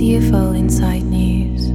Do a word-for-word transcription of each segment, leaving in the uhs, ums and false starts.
C F O Inside News.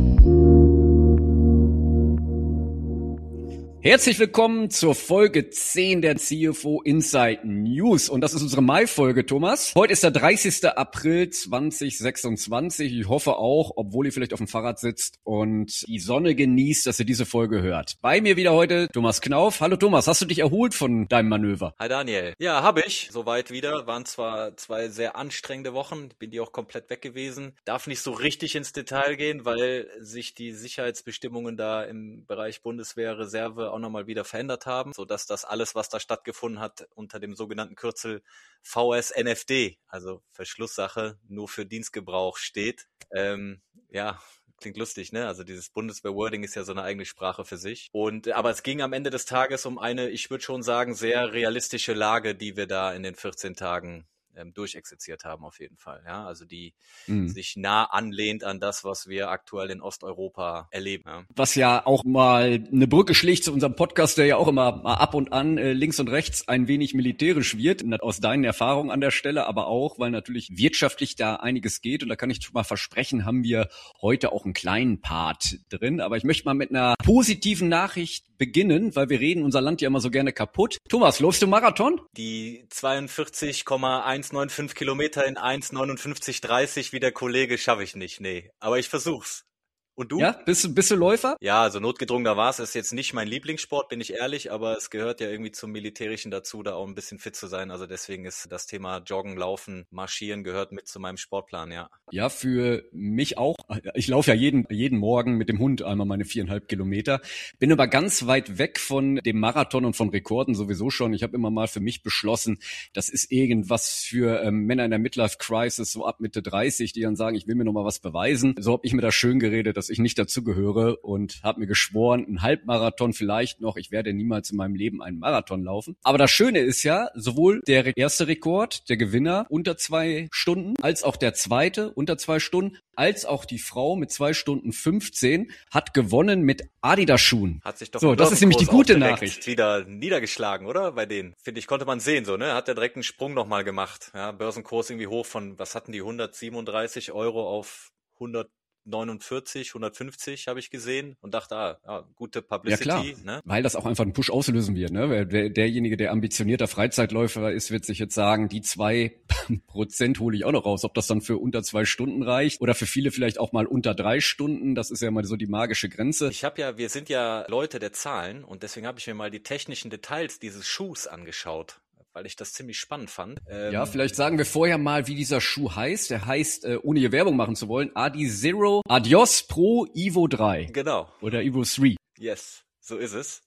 Herzlich willkommen zur Folge zehn der C F O Inside News. Und das ist unsere Mai-Folge, Thomas. Heute ist der dreißigster April zweitausendsechsundzwanzig. Ich hoffe auch, obwohl ihr vielleicht auf dem Fahrrad sitzt und die Sonne genießt, dass ihr diese Folge hört. Bei mir wieder heute Thomas Knauf. Hallo Thomas, hast du dich erholt von deinem Manöver? Hi Daniel. Ja, habe ich. Soweit wieder. Waren zwar zwei sehr anstrengende Wochen. Bin die auch komplett weg gewesen. Darf nicht so richtig ins Detail gehen, weil sich die Sicherheitsbestimmungen da im Bereich Bundeswehr-Reserve auch nochmal wieder verändert haben, sodass das alles, was da stattgefunden hat, unter dem sogenannten Kürzel V S N F D, also Verschlusssache, nur für Dienstgebrauch steht. Ähm, ja, klingt lustig, ne? Also dieses Bundeswehr-Wording ist ja so eine eigene Sprache für sich. Und aber es ging am Ende des Tages um eine, ich würde schon sagen, sehr realistische Lage, die wir da in den vierzehn Tagen ähm, durchexerziert haben auf jeden Fall. Ja, also die mhm. sich nah anlehnt an das, was wir aktuell in Osteuropa erleben. Ja. Was ja auch mal eine Brücke schlägt zu unserem Podcast, der ja auch immer mal ab und an äh, links und rechts ein wenig militärisch wird, aus deinen Erfahrungen an der Stelle, aber auch, weil natürlich wirtschaftlich da einiges geht. Und da kann ich schon mal versprechen, haben wir heute auch einen kleinen Part drin. Aber ich möchte mal mit einer positiven Nachricht beginnen, weil wir reden unser Land ja immer so gerne kaputt. Thomas, läufst du Marathon? Die zweiundvierzig Komma hundertfünfundneunzig Kilometer in eins neunundfünfzig dreißig wie der Kollege schaffe ich nicht, nee. Aber ich versuch's. Und du? Ja, bist du, bist du Läufer? Ja, also notgedrungener war es. Ist jetzt nicht mein Lieblingssport, bin ich ehrlich, aber es gehört ja irgendwie zum Militärischen dazu, da auch ein bisschen fit zu sein. Also deswegen ist das Thema Joggen, Laufen, Marschieren gehört mit zu meinem Sportplan, ja. Ja, für mich auch. Ich laufe ja jeden, jeden Morgen mit dem Hund einmal meine viereinhalb Kilometer. Bin aber ganz weit weg von dem Marathon und von Rekorden sowieso schon. Ich habe immer mal für mich beschlossen, das ist irgendwas für ähm, Männer in der Midlife-Crisis, so ab Mitte dreißig, die dann sagen, ich will mir noch mal was beweisen. So habe ich mir das schön geredet, dass ich nicht dazugehöre und habe mir geschworen, ein Halbmarathon vielleicht noch. Ich werde niemals in meinem Leben einen Marathon laufen. Aber das Schöne ist ja, sowohl der erste Rekord, der Gewinner unter zwei Stunden, als auch der zweite unter zwei Stunden, als auch die Frau mit zwei Stunden fünfzehn hat gewonnen mit Adidas-Schuhen. Hat sich doch so, das ist nämlich die gute Nachricht. Wieder niedergeschlagen, oder? Bei denen. Finde ich, konnte man sehen, so, ne? Hat der direkt einen Sprung nochmal gemacht. Ja, Börsenkurs irgendwie hoch von, was hatten die, hundertsiebenunddreißig Euro auf hundertneunundvierzig, hundertfünfzig habe ich gesehen und dachte, ah, ah gute Publicity. Ja, klar, ne? Weil das auch einfach einen Push auslösen wird. Ne? Der, derjenige, der ambitionierter Freizeitläufer ist, wird sich jetzt sagen, die zwei Prozent hole ich auch noch raus. Ob das dann für unter zwei Stunden reicht oder für viele vielleicht auch mal unter drei Stunden. Das ist ja mal so die magische Grenze. Ich habe ja, wir sind ja Leute der Zahlen und deswegen habe ich mir mal die technischen Details dieses Schuhs angeschaut, weil ich das ziemlich spannend fand. Ähm, ja, vielleicht sagen wir vorher mal, wie dieser Schuh heißt. Der heißt, äh, ohne hier Werbung machen zu wollen, Adizero Adios Pro Evo drei. Genau. Oder Evo drei. Yes, so ist es.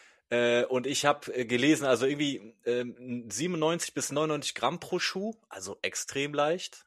Äh, und ich habe äh, gelesen, also irgendwie äh, siebenundneunzig bis neunundneunzig Gramm pro Schuh, also extrem leicht.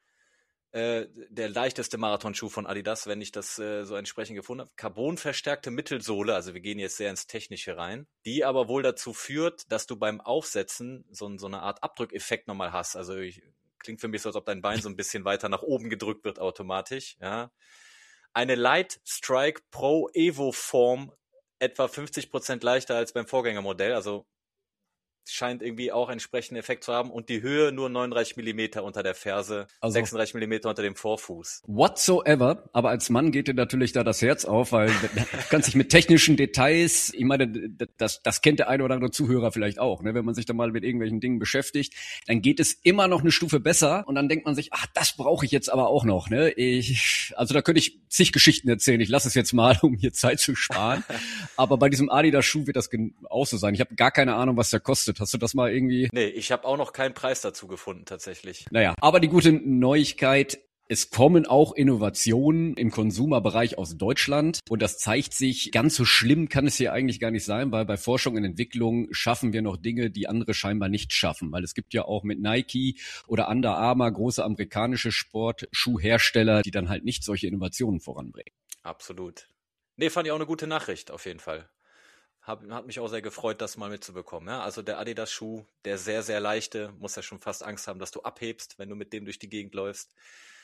Äh, der leichteste Marathonschuh von Adidas, wenn ich das äh, so entsprechend gefunden habe. Carbonverstärkte Mittelsohle, also wir gehen jetzt sehr ins Technische rein, die aber wohl dazu führt, dass du beim Aufsetzen so, so eine Art Abdrückeffekt nochmal hast. Also ich, klingt für mich so, als ob dein Bein so ein bisschen weiter nach oben gedrückt wird automatisch. Ja. Eine Light Strike Pro Evo Form, etwa fünfzig Prozent leichter als beim Vorgängermodell, also scheint irgendwie auch entsprechenden Effekt zu haben und die Höhe nur neununddreißig Millimeter unter der Ferse, also sechsunddreißig Millimeter unter dem Vorfuß. Whatsoever, aber als Mann geht dir natürlich da das Herz auf, weil du kannst dich mit technischen Details, ich meine, das, das kennt der eine oder andere Zuhörer vielleicht auch, ne? Wenn man sich da mal mit irgendwelchen Dingen beschäftigt, dann geht es immer noch eine Stufe besser und dann denkt man sich, ach, das brauche ich jetzt aber auch noch, ne? Ich, also da könnte ich zig Geschichten erzählen, ich lasse es jetzt mal, um hier Zeit zu sparen, aber bei diesem Adidas-Schuh wird das auch so sein. Ich habe gar keine Ahnung, was der kostet. Hast du das mal irgendwie? Nee, ich habe auch noch keinen Preis dazu gefunden, tatsächlich. Naja, aber die gute Neuigkeit, es kommen auch Innovationen im Consumer-Bereich aus Deutschland und das zeigt sich, ganz so schlimm kann es hier eigentlich gar nicht sein, weil bei Forschung und Entwicklung schaffen wir noch Dinge, die andere scheinbar nicht schaffen, weil es gibt ja auch mit Nike oder Under Armour große amerikanische Sportschuhhersteller, die dann halt nicht solche Innovationen voranbringen. Absolut. Nee, fand ich auch eine gute Nachricht, auf jeden Fall. Hab, hat mich auch sehr gefreut, das mal mitzubekommen. Ja? Also der Adidas-Schuh, der sehr, sehr leichte, muss ja schon fast Angst haben, dass du abhebst, wenn du mit dem durch die Gegend läufst.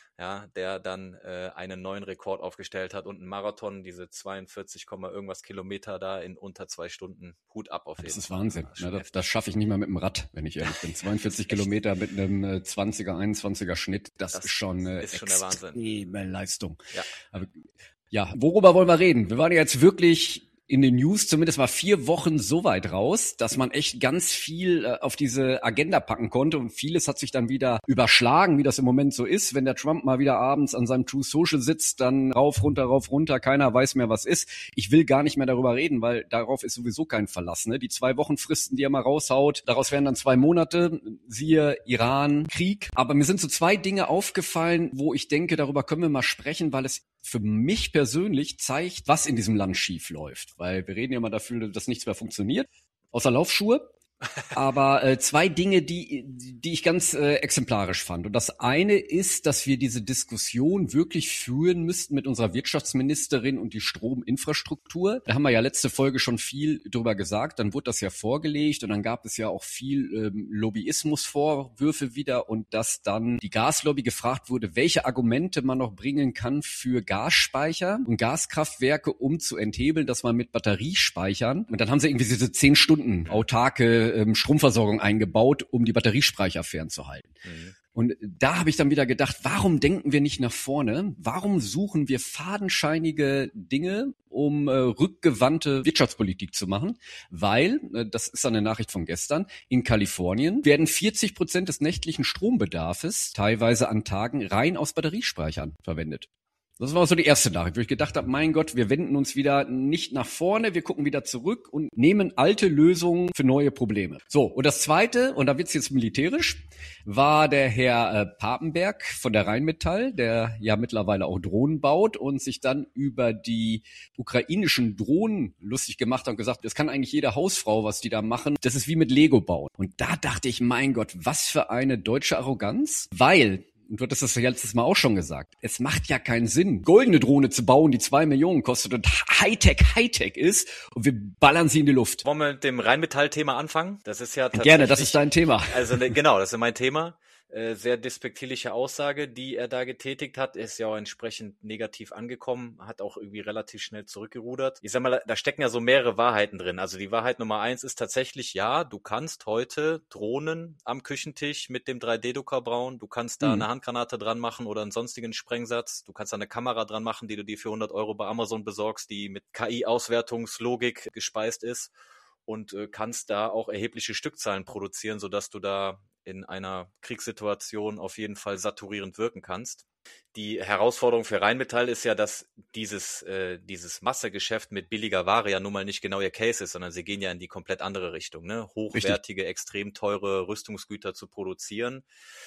ja, der dann äh, einen neuen Rekord aufgestellt hat und ein Marathon, diese zweiundvierzig, irgendwas Kilometer da in unter zwei Stunden. Hut ab auf jeden Fall. Das ist Wahnsinn. Das, ist ja, das, das schaffe ich nicht mal mit dem Rad, wenn ich ehrlich bin. zweiundvierzig Kilometer mit einem äh, zwanziger, einundzwanziger Schnitt, das, das ist schon eine ist schon extreme Leistung. Ja. Aber, ja, worüber wollen wir reden? Wir waren ja jetzt wirklich in den News zumindest mal vier Wochen so weit raus, dass man echt ganz viel äh, auf diese Agenda packen konnte und vieles hat sich dann wieder überschlagen, wie das im Moment so ist. Wenn der Trump mal wieder abends an seinem True Social sitzt, dann rauf, runter, rauf, runter, keiner weiß mehr, was ist. Ich will gar nicht mehr darüber reden, weil darauf ist sowieso kein Verlass. Ne? Die zwei Wochenfristen, die er mal raushaut, daraus wären dann zwei Monate, siehe Iran, Krieg. Aber mir sind so zwei Dinge aufgefallen, wo ich denke, darüber können wir mal sprechen, weil es für mich persönlich zeigt, was in diesem Land schief läuft. Weil wir reden ja immer dafür, dass nichts mehr funktioniert, außer Laufschuhe. Aber äh, zwei Dinge, die die ich ganz äh, exemplarisch fand. Und das eine ist, dass wir diese Diskussion wirklich führen müssten mit unserer Wirtschaftsministerin und die Strominfrastruktur. Da haben wir ja letzte Folge schon viel drüber gesagt. Dann wurde das ja vorgelegt und dann gab es ja auch viel ähm, Lobbyismusvorwürfe wieder und dass dann die Gaslobby gefragt wurde, welche Argumente man noch bringen kann für Gasspeicher und Gaskraftwerke, um zu enthebeln, dass man mit Batteriespeichern. Und dann haben sie irgendwie diese zehn Stunden autarke ähm, Stromversorgung eingebaut, um die Batteriespeicher fernzuhalten. Mhm. Und da habe ich dann wieder gedacht, warum denken wir nicht nach vorne? Warum suchen wir fadenscheinige Dinge, um äh, rückgewandte Wirtschaftspolitik zu machen? Weil, äh, das ist eine Nachricht von gestern, in Kalifornien werden vierzig Prozent des nächtlichen Strombedarfes teilweise an Tagen rein aus Batteriespeichern verwendet. Das war so die erste Nachricht, wo ich gedacht habe, mein Gott, wir wenden uns wieder nicht nach vorne, wir gucken wieder zurück und nehmen alte Lösungen für neue Probleme. So, und das Zweite, und da wird's jetzt militärisch, war der Herr äh, Papenberg von der Rheinmetall, der ja mittlerweile auch Drohnen baut und sich dann über die ukrainischen Drohnen lustig gemacht hat und gesagt, das kann eigentlich jede Hausfrau, was die da machen, das ist wie mit Lego bauen. Und da dachte ich, mein Gott, was für eine deutsche Arroganz, weil... Und du hattest das ja letztes Mal auch schon gesagt. Es macht ja keinen Sinn, goldene Drohne zu bauen, die zwei Millionen kostet und Hightech, Hightech ist und wir ballern sie in die Luft. Wollen wir mit dem Rheinmetall-Thema anfangen? Das ist ja tatsächlich... Gerne, das ist dein Thema. Also genau, das ist mein Thema. Äh, sehr despektierliche Aussage, die er da getätigt hat, ist ja auch entsprechend negativ angekommen, hat auch irgendwie relativ schnell zurückgerudert. Ich sag mal, da stecken ja so mehrere Wahrheiten drin. Also die Wahrheit Nummer eins ist tatsächlich, ja, du kannst heute Drohnen am Küchentisch mit dem drei D-Drucker bauen, du kannst da mhm. eine Handgranate dran machen oder einen sonstigen Sprengsatz, du kannst da eine Kamera dran machen, die du dir für hundert Euro bei Amazon besorgst, die mit K I-Auswertungslogik gespeist ist und äh, kannst da auch erhebliche Stückzahlen produzieren, sodass du da in einer Kriegssituation auf jeden Fall saturierend wirken kannst. Die Herausforderung für Rheinmetall ist ja, dass dieses, äh, dieses Massegeschäft mit billiger Ware ja nun mal nicht genau ihr Case ist, sondern sie gehen ja in die komplett andere Richtung, ne? Hochwertige, Richtig. extrem teure Rüstungsgüter zu produzieren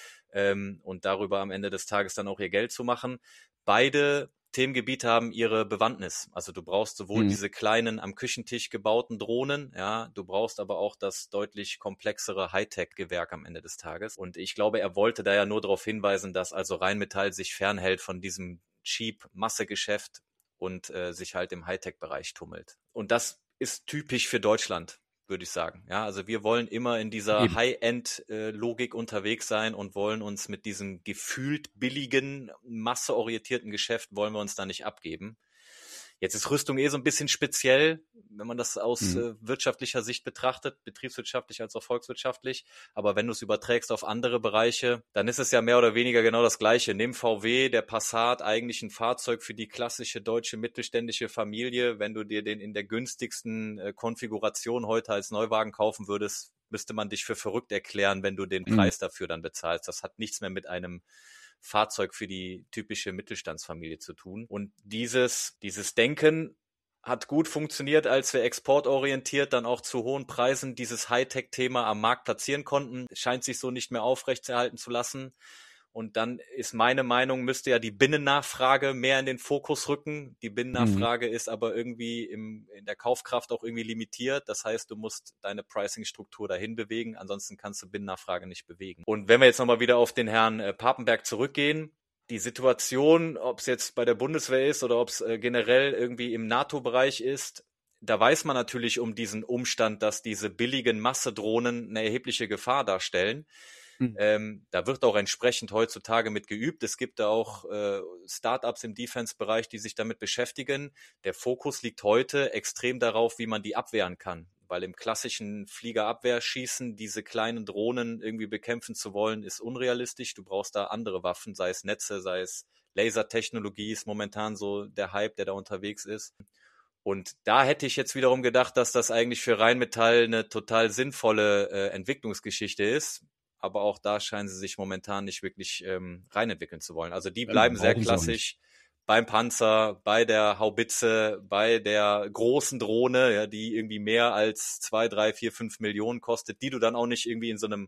ähm, und darüber am Ende des Tages dann auch ihr Geld zu machen. Beide Themengebiete haben ihre Bewandtnis. Also du brauchst sowohl mhm. diese kleinen am Küchentisch gebauten Drohnen, ja, du brauchst aber auch das deutlich komplexere Hightech-Gewerk am Ende des Tages. Und ich glaube, er wollte da ja nur darauf hinweisen, dass also Rheinmetall sich fernhält von diesem Cheap-Massegeschäft und äh, sich halt im Hightech-Bereich tummelt. Und das ist typisch für Deutschland, würde ich sagen. Ja, also wir wollen immer in dieser High-End-Logik unterwegs sein und wollen uns mit diesem gefühlt billigen, masseorientierten Geschäft wollen wir uns da nicht abgeben. Jetzt ist Rüstung eh so ein bisschen speziell, wenn man das aus mhm. äh, wirtschaftlicher Sicht betrachtet, betriebswirtschaftlich als auch volkswirtschaftlich. Aber wenn du es überträgst auf andere Bereiche, dann ist es ja mehr oder weniger genau das Gleiche. Nimm V W, der Passat, eigentlich ein Fahrzeug für die klassische deutsche mittelständische Familie. Wenn du dir den in der günstigsten äh, Konfiguration heute als Neuwagen kaufen würdest, müsste man dich für verrückt erklären, wenn du den mhm. Preis dafür dann bezahlst. Das hat nichts mehr mit einem Fahrzeug für die typische Mittelstandsfamilie zu tun. Und dieses, dieses Denken hat gut funktioniert, als wir exportorientiert dann auch zu hohen Preisen dieses Hightech-Thema am Markt platzieren konnten. Scheint sich so nicht mehr aufrechtzuerhalten zu lassen. Und dann ist meine Meinung, müsste ja die Binnennachfrage mehr in den Fokus rücken. Die Binnennachfrage mhm. ist aber irgendwie im, in der Kaufkraft auch irgendwie limitiert. Das heißt, du musst deine Pricing-Struktur dahin bewegen. Ansonsten kannst du Binnennachfrage nicht bewegen. Und wenn wir jetzt nochmal wieder auf den Herrn äh, Papenberg zurückgehen, die Situation, ob es jetzt bei der Bundeswehr ist oder ob es äh, generell irgendwie im NATO-Bereich ist, da weiß man natürlich um diesen Umstand, dass diese billigen Massedrohnen eine erhebliche Gefahr darstellen. Hm. Ähm, da wird auch entsprechend heutzutage mit geübt. Es gibt da auch äh, Startups im Defense-Bereich, die sich damit beschäftigen. Der Fokus liegt heute extrem darauf, wie man die abwehren kann. Weil im klassischen Fliegerabwehrschießen diese kleinen Drohnen irgendwie bekämpfen zu wollen, ist unrealistisch. Du brauchst da andere Waffen, sei es Netze, sei es Lasertechnologie, ist momentan so der Hype, der da unterwegs ist. Und da hätte ich jetzt wiederum gedacht, dass das eigentlich für Rheinmetall eine total sinnvolle äh, Entwicklungsgeschichte ist. Aber auch da scheinen sie sich momentan nicht wirklich ähm, reinentwickeln zu wollen. Also die bleiben sehr klassisch beim Panzer, bei der Haubitze, bei der großen Drohne, ja, die irgendwie mehr als zwei, drei, vier, fünf Millionen kostet, die du dann auch nicht irgendwie in so einem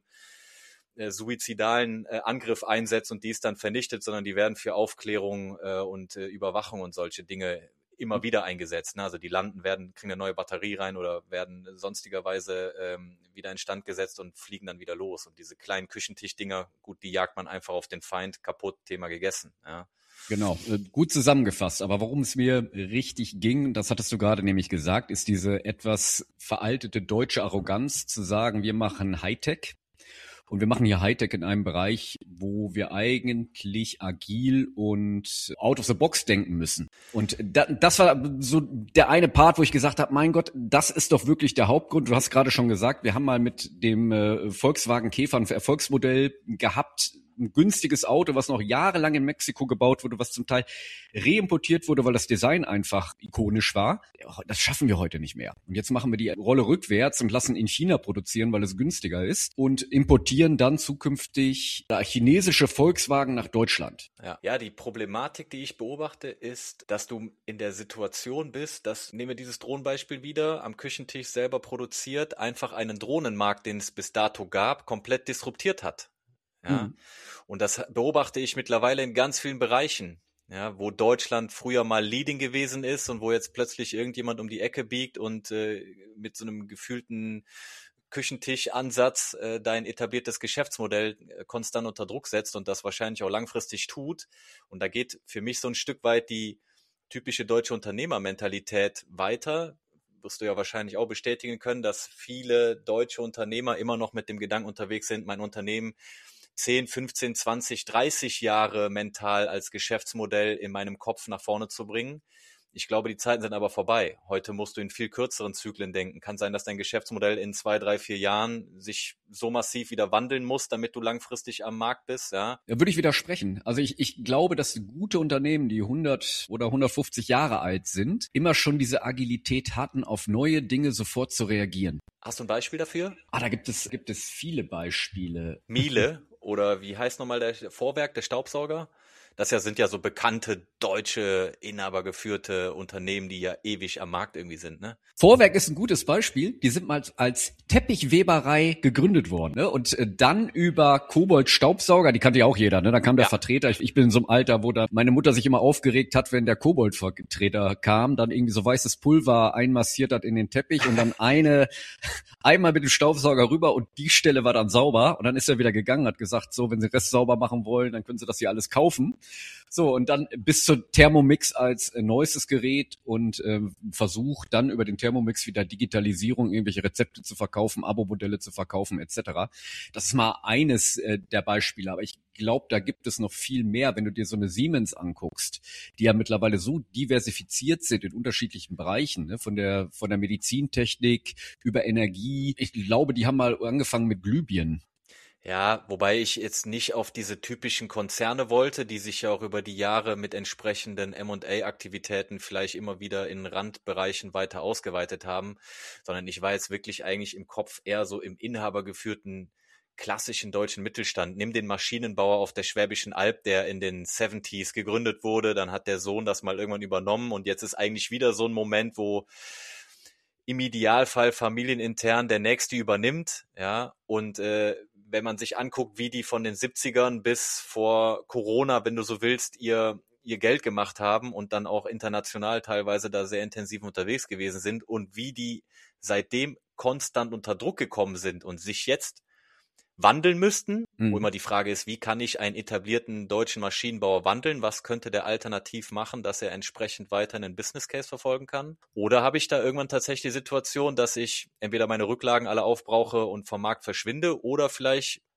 äh, suizidalen äh, Angriff einsetzt und die ist dann vernichtet, sondern die werden für Aufklärung äh, und äh, Überwachung und solche Dinge immer wieder eingesetzt. Ne? Also die landen, werden, kriegen eine neue Batterie rein oder werden sonstigerweise ähm, wieder instand gesetzt und fliegen dann wieder los. Und diese kleinen Küchentischdinger, gut, die jagt man einfach auf den Feind, kaputt, Thema gegessen. Ja. Genau, gut zusammengefasst. Aber worum es mir richtig ging, das hattest du gerade nämlich gesagt, ist diese etwas veraltete deutsche Arroganz zu sagen, wir machen Hightech. Und wir machen hier Hightech in einem Bereich, wo wir eigentlich agil und out of the box denken müssen. Und da, das war so der eine Part, wo ich gesagt habe, mein Gott, das ist doch wirklich der Hauptgrund. Du hast gerade schon gesagt, wir haben mal mit dem äh, Volkswagen Käfer ein Erfolgsmodell gehabt, ein günstiges Auto, was noch jahrelang in Mexiko gebaut wurde, was zum Teil reimportiert wurde, weil das Design einfach ikonisch war. Das schaffen wir heute nicht mehr. Und jetzt machen wir die Rolle rückwärts und lassen in China produzieren, weil es günstiger ist und importieren dann zukünftig chinesische Volkswagen nach Deutschland. Ja. ja, die Problematik, die ich beobachte, ist, dass du in der Situation bist, dass, nehmen wir dieses Drohnenbeispiel wieder, am Küchentisch selber produziert, einfach einen Drohnenmarkt, den es bis dato gab, komplett disruptiert hat. Ja, mhm. Und das beobachte ich mittlerweile in ganz vielen Bereichen, ja, wo Deutschland früher mal Leading gewesen ist und wo jetzt plötzlich irgendjemand um die Ecke biegt und äh, mit so einem gefühlten Küchentisch-Ansatz äh, dein etabliertes Geschäftsmodell äh, konstant unter Druck setzt und das wahrscheinlich auch langfristig tut. Und da geht für mich so ein Stück weit die typische deutsche Unternehmermentalität weiter. Wirst du ja wahrscheinlich auch bestätigen können, dass viele deutsche Unternehmer immer noch mit dem Gedanken unterwegs sind, mein Unternehmen zehn, fünfzehn, zwanzig, dreißig Jahre mental als Geschäftsmodell in meinem Kopf nach vorne zu bringen. Ich glaube, die Zeiten sind aber vorbei. Heute musst du in viel kürzeren Zyklen denken. Kann sein, dass dein Geschäftsmodell in zwei, drei, vier Jahren sich so massiv wieder wandeln muss, damit du langfristig am Markt bist. Ja, ja, würde ich widersprechen. Also ich, ich glaube, dass gute Unternehmen, die hundert oder hundertfünfzig Jahre alt sind, immer schon diese Agilität hatten, auf neue Dinge sofort zu reagieren. Hast du ein Beispiel dafür? Ah, da gibt es, gibt es viele Beispiele. Miele oder wie heißt nochmal der Vorwerk, der Staubsauger? Das ja sind ja so bekannte deutsche, inhabergeführte Unternehmen, die ja ewig am Markt irgendwie sind, ne? Vorwerk ist ein gutes Beispiel. Die sind mal als Teppichweberei gegründet worden, ne? Und äh, dann über Kobold-Staubsauger, die kannte ja auch jeder, ne? Da kam der ja. Vertreter. Ich, ich bin in so einem Alter, wo da meine Mutter sich immer aufgeregt hat, wenn der Kobold-Vertreter kam, dann irgendwie so weißes Pulver einmassiert hat in den Teppich und dann eine einmal mit dem Staubsauger rüber und die Stelle war dann sauber und dann ist er wieder gegangen, hat gesagt, so, wenn Sie den Rest sauber machen wollen, dann können Sie das hier alles kaufen. So, und dann bis zur Thermomix als äh, neuestes Gerät und äh, versucht dann über den Thermomix wieder Digitalisierung, irgendwelche Rezepte zu verkaufen, Abo-Modelle zu verkaufen et cetera. Das ist mal eines äh, der Beispiele, aber ich glaube, da gibt es noch viel mehr, wenn du dir so eine Siemens anguckst, die ja mittlerweile so diversifiziert sind in unterschiedlichen Bereichen, ne? von der von der Medizintechnik über Energie. Ich glaube, die haben mal angefangen mit Glühbirnen. Ja, wobei ich jetzt nicht auf diese typischen Konzerne wollte, die sich ja auch über die Jahre mit entsprechenden M und A-Aktivitäten vielleicht immer wieder in Randbereichen weiter ausgeweitet haben, sondern ich war jetzt wirklich eigentlich im Kopf eher so im inhabergeführten klassischen deutschen Mittelstand. Nimm den Maschinenbauer auf der Schwäbischen Alb, der in den siebziger gegründet wurde, dann hat der Sohn das mal irgendwann übernommen und jetzt ist eigentlich wieder so ein Moment, wo im Idealfall familienintern der Nächste übernimmt, ja, und äh, wenn man sich anguckt, wie die von den siebzigern bis vor Corona, wenn du so willst, ihr ihr Geld gemacht haben und dann auch international teilweise da sehr intensiv unterwegs gewesen sind und wie die seitdem konstant unter Druck gekommen sind und sich jetzt wandeln müssten, mhm. wo immer die Frage ist, wie kann ich einen etablierten deutschen Maschinenbauer wandeln? Was könnte der alternativ machen, dass er entsprechend weiter einen Business Case verfolgen kann? Oder habe ich da irgendwann tatsächlich die Situation, dass ich entweder meine Rücklagen alle aufbrauche und vom Markt verschwinde oder vielleicht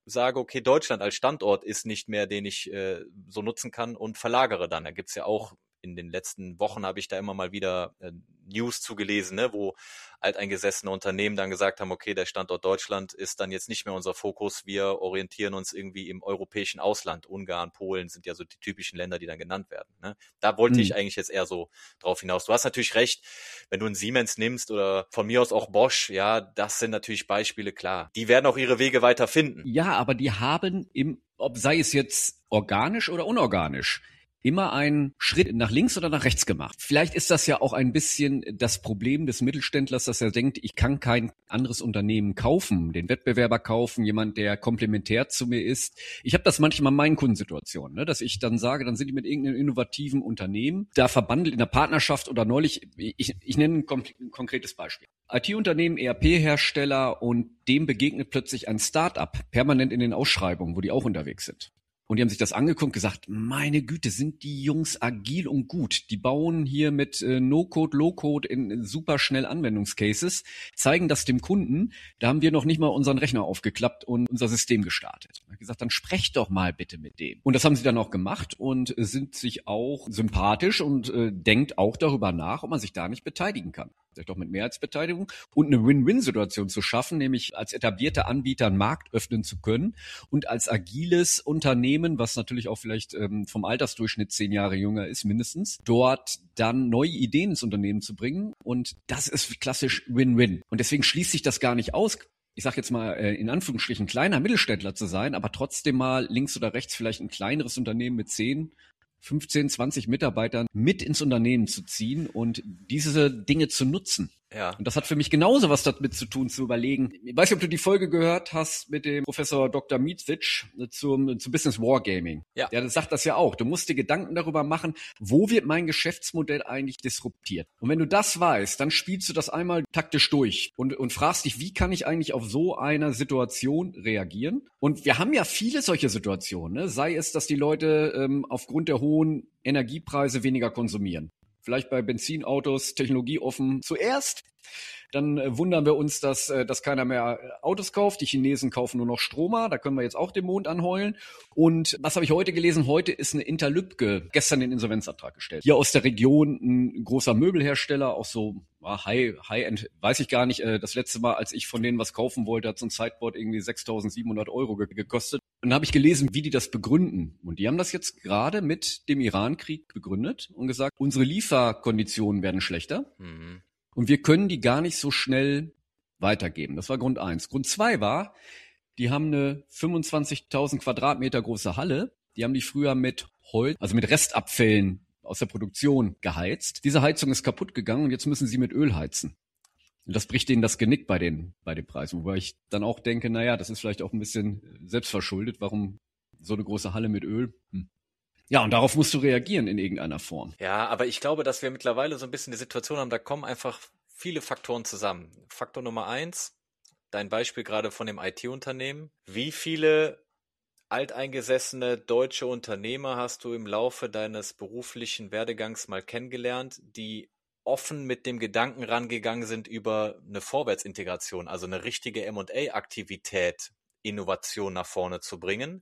sage, okay, Deutschland als Standort ist nicht mehr, den ich äh, so nutzen kann und verlagere dann. Da gibt's ja auch, in den letzten Wochen habe ich da immer mal wieder äh, News zugelesen, ne, wo alteingesessene Unternehmen dann gesagt haben, okay, der Standort Deutschland ist dann jetzt nicht mehr unser Fokus, wir orientieren uns irgendwie im europäischen Ausland. Ungarn, Polen sind ja so die typischen Länder, die dann genannt werden. Ne? Da wollte hm. ich eigentlich jetzt eher so drauf hinaus. Du hast natürlich recht, wenn du einen Siemens nimmst oder von mir aus auch Bosch, ja, das sind natürlich Beispiele, klar. Die werden auch ihre Wege weiter finden. Ja, aber die haben im, ob sei es jetzt organisch oder unorganisch, immer einen Schritt nach links oder nach rechts gemacht. Vielleicht ist das ja auch ein bisschen das Problem des Mittelständlers, dass er denkt, ich kann kein anderes Unternehmen kaufen, den Wettbewerber kaufen, jemand, der komplementär zu mir ist. Ich habe das manchmal in meinen Kundensituationen, ne, dass ich dann sage, dann sind die mit irgendeinem innovativen Unternehmen da verbandelt in der Partnerschaft oder neulich, ich, ich nenne ein, konk- ein konkretes Beispiel. I T-Unternehmen, E R P-Hersteller und dem begegnet plötzlich ein Start-up permanent in den Ausschreibungen, wo die auch unterwegs sind. Und die haben sich das angeguckt und gesagt, meine Güte, sind die Jungs agil und gut. Die bauen hier mit äh, No-Code, Low-Code in, in super schnell Anwendungscases, zeigen das dem Kunden. Da haben wir noch nicht mal unseren Rechner aufgeklappt und unser System gestartet. Ich habe gesagt, dann sprecht doch mal bitte mit dem. Und das haben sie dann auch gemacht und äh, sind sich auch sympathisch und äh, denkt auch darüber nach, ob man sich da nicht beteiligen kann. Vielleicht auch mit Mehrheitsbeteiligung und eine Win-Win-Situation zu schaffen, nämlich als etablierter Anbieter einen Markt öffnen zu können und als agiles Unternehmen, was natürlich auch vielleicht ähm, vom Altersdurchschnitt zehn Jahre jünger ist, mindestens, dort dann neue Ideen ins Unternehmen zu bringen. Und das ist klassisch Win-Win. Und deswegen schließt sich das gar nicht aus, ich sage jetzt mal äh, in Anführungsstrichen kleiner Mittelständler zu sein, aber trotzdem mal links oder rechts vielleicht ein kleineres Unternehmen mit zehn fünfzehn, zwanzig Mitarbeitern mit ins Unternehmen zu ziehen und diese Dinge zu nutzen. Ja. Und das hat für mich genauso was damit zu tun, zu überlegen. Ich weiß nicht, ob du die Folge gehört hast mit dem Professor Doktor Micic zum, zum Business Wargaming. Ja. Der sagt das ja auch. Du musst dir Gedanken darüber machen, wo wird mein Geschäftsmodell eigentlich disruptiert? Und wenn du das weißt, dann spielst du das einmal taktisch durch und, und fragst dich, wie kann ich eigentlich auf so eine Situation reagieren? Und wir haben ja viele solche Situationen, ne? Sei es, dass die Leute ähm, aufgrund der hohen Energiepreise weniger konsumieren. Vielleicht bei Benzinautos technologieoffen zuerst. Dann äh, wundern wir uns, dass, äh, dass keiner mehr äh, Autos kauft. Die Chinesen kaufen nur noch Stromer. Da können wir jetzt auch den Mond anheulen. Und was habe ich heute gelesen? Heute ist eine Interlybke gestern den Insolvenzantrag gestellt. Hier aus der Region ein großer Möbelhersteller, auch so ah, High, High-End, weiß ich gar nicht. Äh, das letzte Mal, als ich von denen was kaufen wollte, hat so ein Sideboard irgendwie sechstausendsiebenhundert Euro ge- gekostet. Und dann habe ich gelesen, wie die das begründen. Und die haben das jetzt gerade mit dem Iran-Krieg begründet und gesagt, unsere Lieferkonditionen werden schlechter. Mhm. Und wir können die gar nicht so schnell weitergeben. Das war Grund eins. Grund zwei war, die haben eine fünfundzwanzigtausend Quadratmeter große Halle. Die haben die früher mit Holz, also mit Restabfällen aus der Produktion geheizt. Diese Heizung ist kaputt gegangen und jetzt müssen sie mit Öl heizen. Und das bricht denen das Genick bei den, bei den Preisen. Wobei ich dann auch denke, naja, das ist vielleicht auch ein bisschen selbstverschuldet. Warum so eine große Halle mit Öl? Hm. Ja, und darauf musst du reagieren in irgendeiner Form. Ja, aber ich glaube, dass wir mittlerweile so ein bisschen die Situation haben, da kommen einfach viele Faktoren zusammen. Faktor Nummer eins, dein Beispiel gerade von dem I T-Unternehmen. Wie viele alteingesessene deutsche Unternehmer hast du im Laufe deines beruflichen Werdegangs mal kennengelernt, die offen mit dem Gedanken rangegangen sind über eine Vorwärtsintegration, also eine richtige M und A-Aktivität, Innovation nach vorne zu bringen,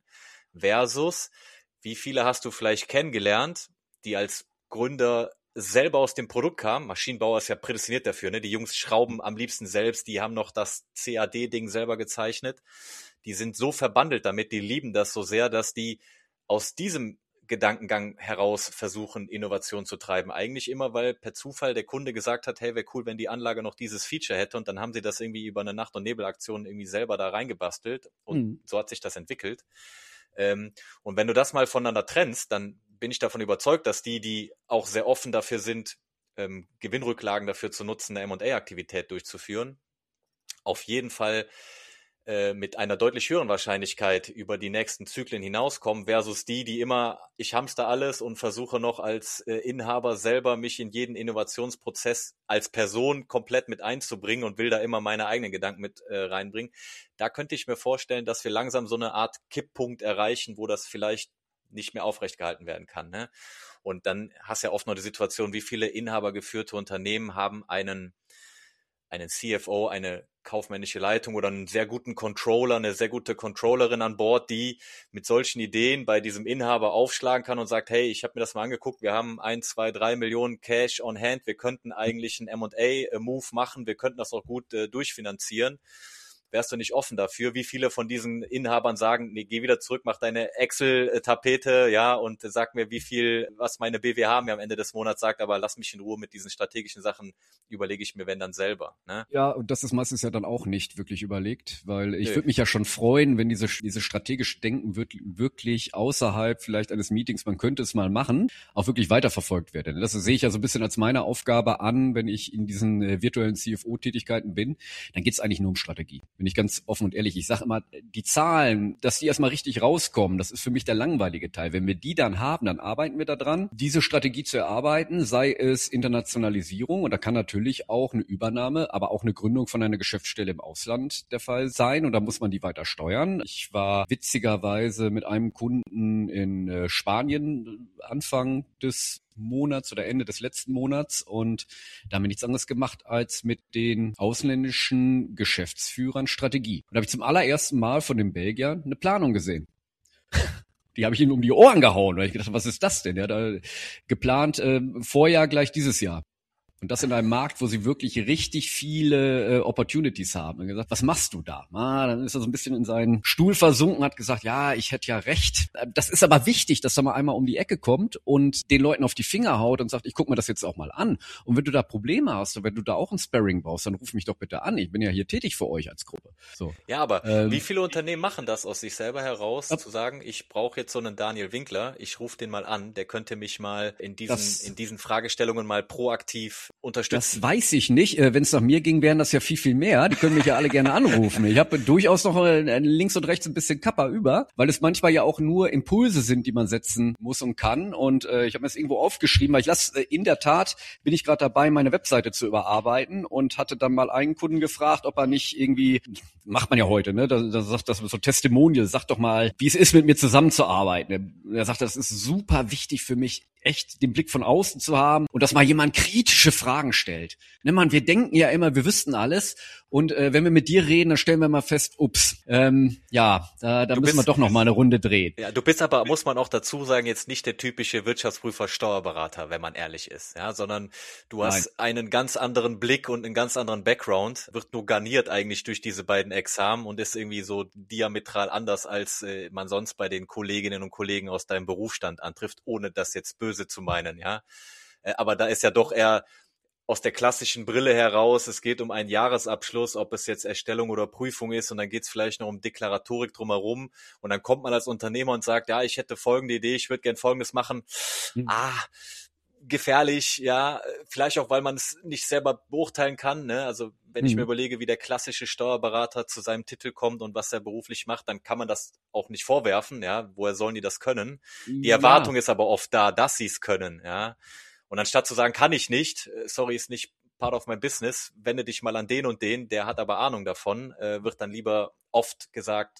versus wie viele hast du vielleicht kennengelernt, die als Gründer selber aus dem Produkt kamen? Maschinenbauer ist ja prädestiniert dafür, ne? Die Jungs schrauben am liebsten selbst, die haben noch das C A D-Ding selber gezeichnet. Die sind so verbandelt damit, die lieben das so sehr, dass die aus diesem Gedankengang heraus versuchen, Innovation zu treiben. Eigentlich immer, weil per Zufall der Kunde gesagt hat, hey, wäre cool, wenn die Anlage noch dieses Feature hätte, und dann haben sie das irgendwie über eine Nacht- und Nebelaktion irgendwie selber da reingebastelt und mhm. so hat sich das entwickelt. Ähm, und wenn du das mal voneinander trennst, dann bin ich davon überzeugt, dass die, die auch sehr offen dafür sind, ähm, Gewinnrücklagen dafür zu nutzen, eine M und A-Aktivität durchzuführen, auf jeden Fall äh, mit einer deutlich höheren Wahrscheinlichkeit über die nächsten Zyklen hinauskommen, versus die, die immer, ich hamster alles und versuche noch als äh, Inhaber selber mich in jeden Innovationsprozess als Person komplett mit einzubringen und will da immer meine eigenen Gedanken mit äh, reinbringen. Da könnte ich mir vorstellen, dass wir langsam so eine Art Kipppunkt erreichen, wo das vielleicht nicht mehr aufrecht gehalten werden kann. Ne? Und dann hast du ja oft noch die Situation, wie viele inhabergeführte Unternehmen haben einen einen C F O, eine kaufmännische Leitung oder einen sehr guten Controller, eine sehr gute Controllerin an Bord, die mit solchen Ideen bei diesem Inhaber aufschlagen kann und sagt, hey, ich habe mir das mal angeguckt, wir haben ein, zwei, drei Millionen Cash on hand, wir könnten eigentlich einen M und A-Move machen, wir könnten das auch gut äh, durchfinanzieren. Wärst du nicht offen dafür? Wie viele von diesen Inhabern sagen, nee, geh wieder zurück, mach deine Excel-Tapete, ja, und sag mir, wie viel, was meine B W H mir am Ende des Monats sagt, aber lass mich in Ruhe mit diesen strategischen Sachen, überlege ich mir, wenn dann selber, ne? Ja, und das ist meistens ja dann auch nicht wirklich überlegt, weil ich würde mich ja schon freuen, wenn diese, diese strategische Denken wird, wirklich außerhalb vielleicht eines Meetings, man könnte es mal machen, auch wirklich weiterverfolgt wird. Das sehe ich ja so ein bisschen als meine Aufgabe an, wenn ich in diesen äh, virtuellen C F O-Tätigkeiten bin, dann geht es eigentlich nur um Strategie. Bin ich ganz offen und ehrlich. Ich sage immer, die Zahlen, dass die erstmal richtig rauskommen, das ist für mich der langweilige Teil. Wenn wir die dann haben, dann arbeiten wir daran, diese Strategie zu erarbeiten, sei es Internationalisierung, und da kann natürlich auch eine Übernahme, aber auch eine Gründung von einer Geschäftsstelle im Ausland der Fall sein, und da muss man die weiter steuern. Ich war witzigerweise mit einem Kunden in äh, Spanien Anfang des Monats oder Ende des letzten Monats, und da haben wir nichts anderes gemacht, als mit den ausländischen Geschäftsführern Strategie. Und da habe ich zum allerersten Mal von den Belgiern eine Planung gesehen. Die habe ich ihnen um die Ohren gehauen, weil ich gedacht habe, was ist das denn? Ja, da geplant äh, Vorjahr gleich dieses Jahr. Und das in einem Markt, wo sie wirklich richtig viele äh, Opportunities haben. Und gesagt, was machst du da? Ah, dann ist er so ein bisschen in seinen Stuhl versunken, hat gesagt, ja, ich hätte ja recht. Das ist aber wichtig, dass er mal einmal um die Ecke kommt und den Leuten auf die Finger haut und sagt, ich guck mir das jetzt auch mal an. Und wenn du da Probleme hast und wenn du da auch ein Sparring brauchst, dann ruf mich doch bitte an. Ich bin ja hier tätig für euch als Gruppe. So. Ja, aber ähm, wie viele Unternehmen machen das aus sich selber heraus, ab, zu sagen, ich brauche jetzt so einen Daniel Winkler, ich rufe den mal an, der könnte mich mal in diesen, das, in diesen Fragestellungen mal proaktiv unterstützen. Das weiß ich nicht. Wenn es nach mir ging, wären das ja viel, viel mehr. Die können mich ja alle gerne anrufen. Ich habe durchaus noch links und rechts ein bisschen Kappa über, weil es manchmal ja auch nur Impulse sind, die man setzen muss und kann. Und äh, ich habe mir das irgendwo aufgeschrieben, weil ich lasse, in der Tat bin ich gerade dabei, meine Webseite zu überarbeiten, und hatte dann mal einen Kunden gefragt, ob er nicht irgendwie, macht man ja heute, ne, da, da sagt das so Testimonial, sag doch mal, wie es ist, mit mir zusammenzuarbeiten. Er sagt, das ist super wichtig für mich, echt den Blick von außen zu haben und dass mal jemand kritische Fragen stellt. Ne, man, wir denken ja immer, wir wüssten alles, und äh, wenn wir mit dir reden, dann stellen wir mal fest, ups, ähm, ja, da, da müssen bist, wir doch noch mal eine Runde drehen. Ja, du bist aber, muss man auch dazu sagen, jetzt nicht der typische Wirtschaftsprüfer, Steuerberater, wenn man ehrlich ist, ja, sondern du Nein. hast einen ganz anderen Blick und einen ganz anderen Background, wird nur garniert eigentlich durch diese beiden Examen und ist irgendwie so diametral anders, als äh, man sonst bei den Kolleginnen und Kollegen aus deinem Berufsstand antrifft, ohne das jetzt böse zu meinen, ja. Äh, aber da ist ja doch eher aus der klassischen Brille heraus, es geht um einen Jahresabschluss, ob es jetzt Erstellung oder Prüfung ist, und dann geht es vielleicht noch um Deklaratorik drumherum, und dann kommt man als Unternehmer und sagt, ja, ich hätte folgende Idee, ich würde gern Folgendes machen. Hm. Ah, gefährlich, ja, vielleicht auch, weil man es nicht selber beurteilen kann, ne? Also wenn hm. ich mir überlege, wie der klassische Steuerberater zu seinem Titel kommt und was er beruflich macht, dann kann man das auch nicht vorwerfen, ja, woher sollen die das können? Die Erwartung ja. ist aber oft da, dass sie es können, ja. Und anstatt zu sagen, kann ich nicht, sorry, ist nicht part of my business, wende dich mal an den und den, der hat aber Ahnung davon, äh, wird dann lieber oft gesagt,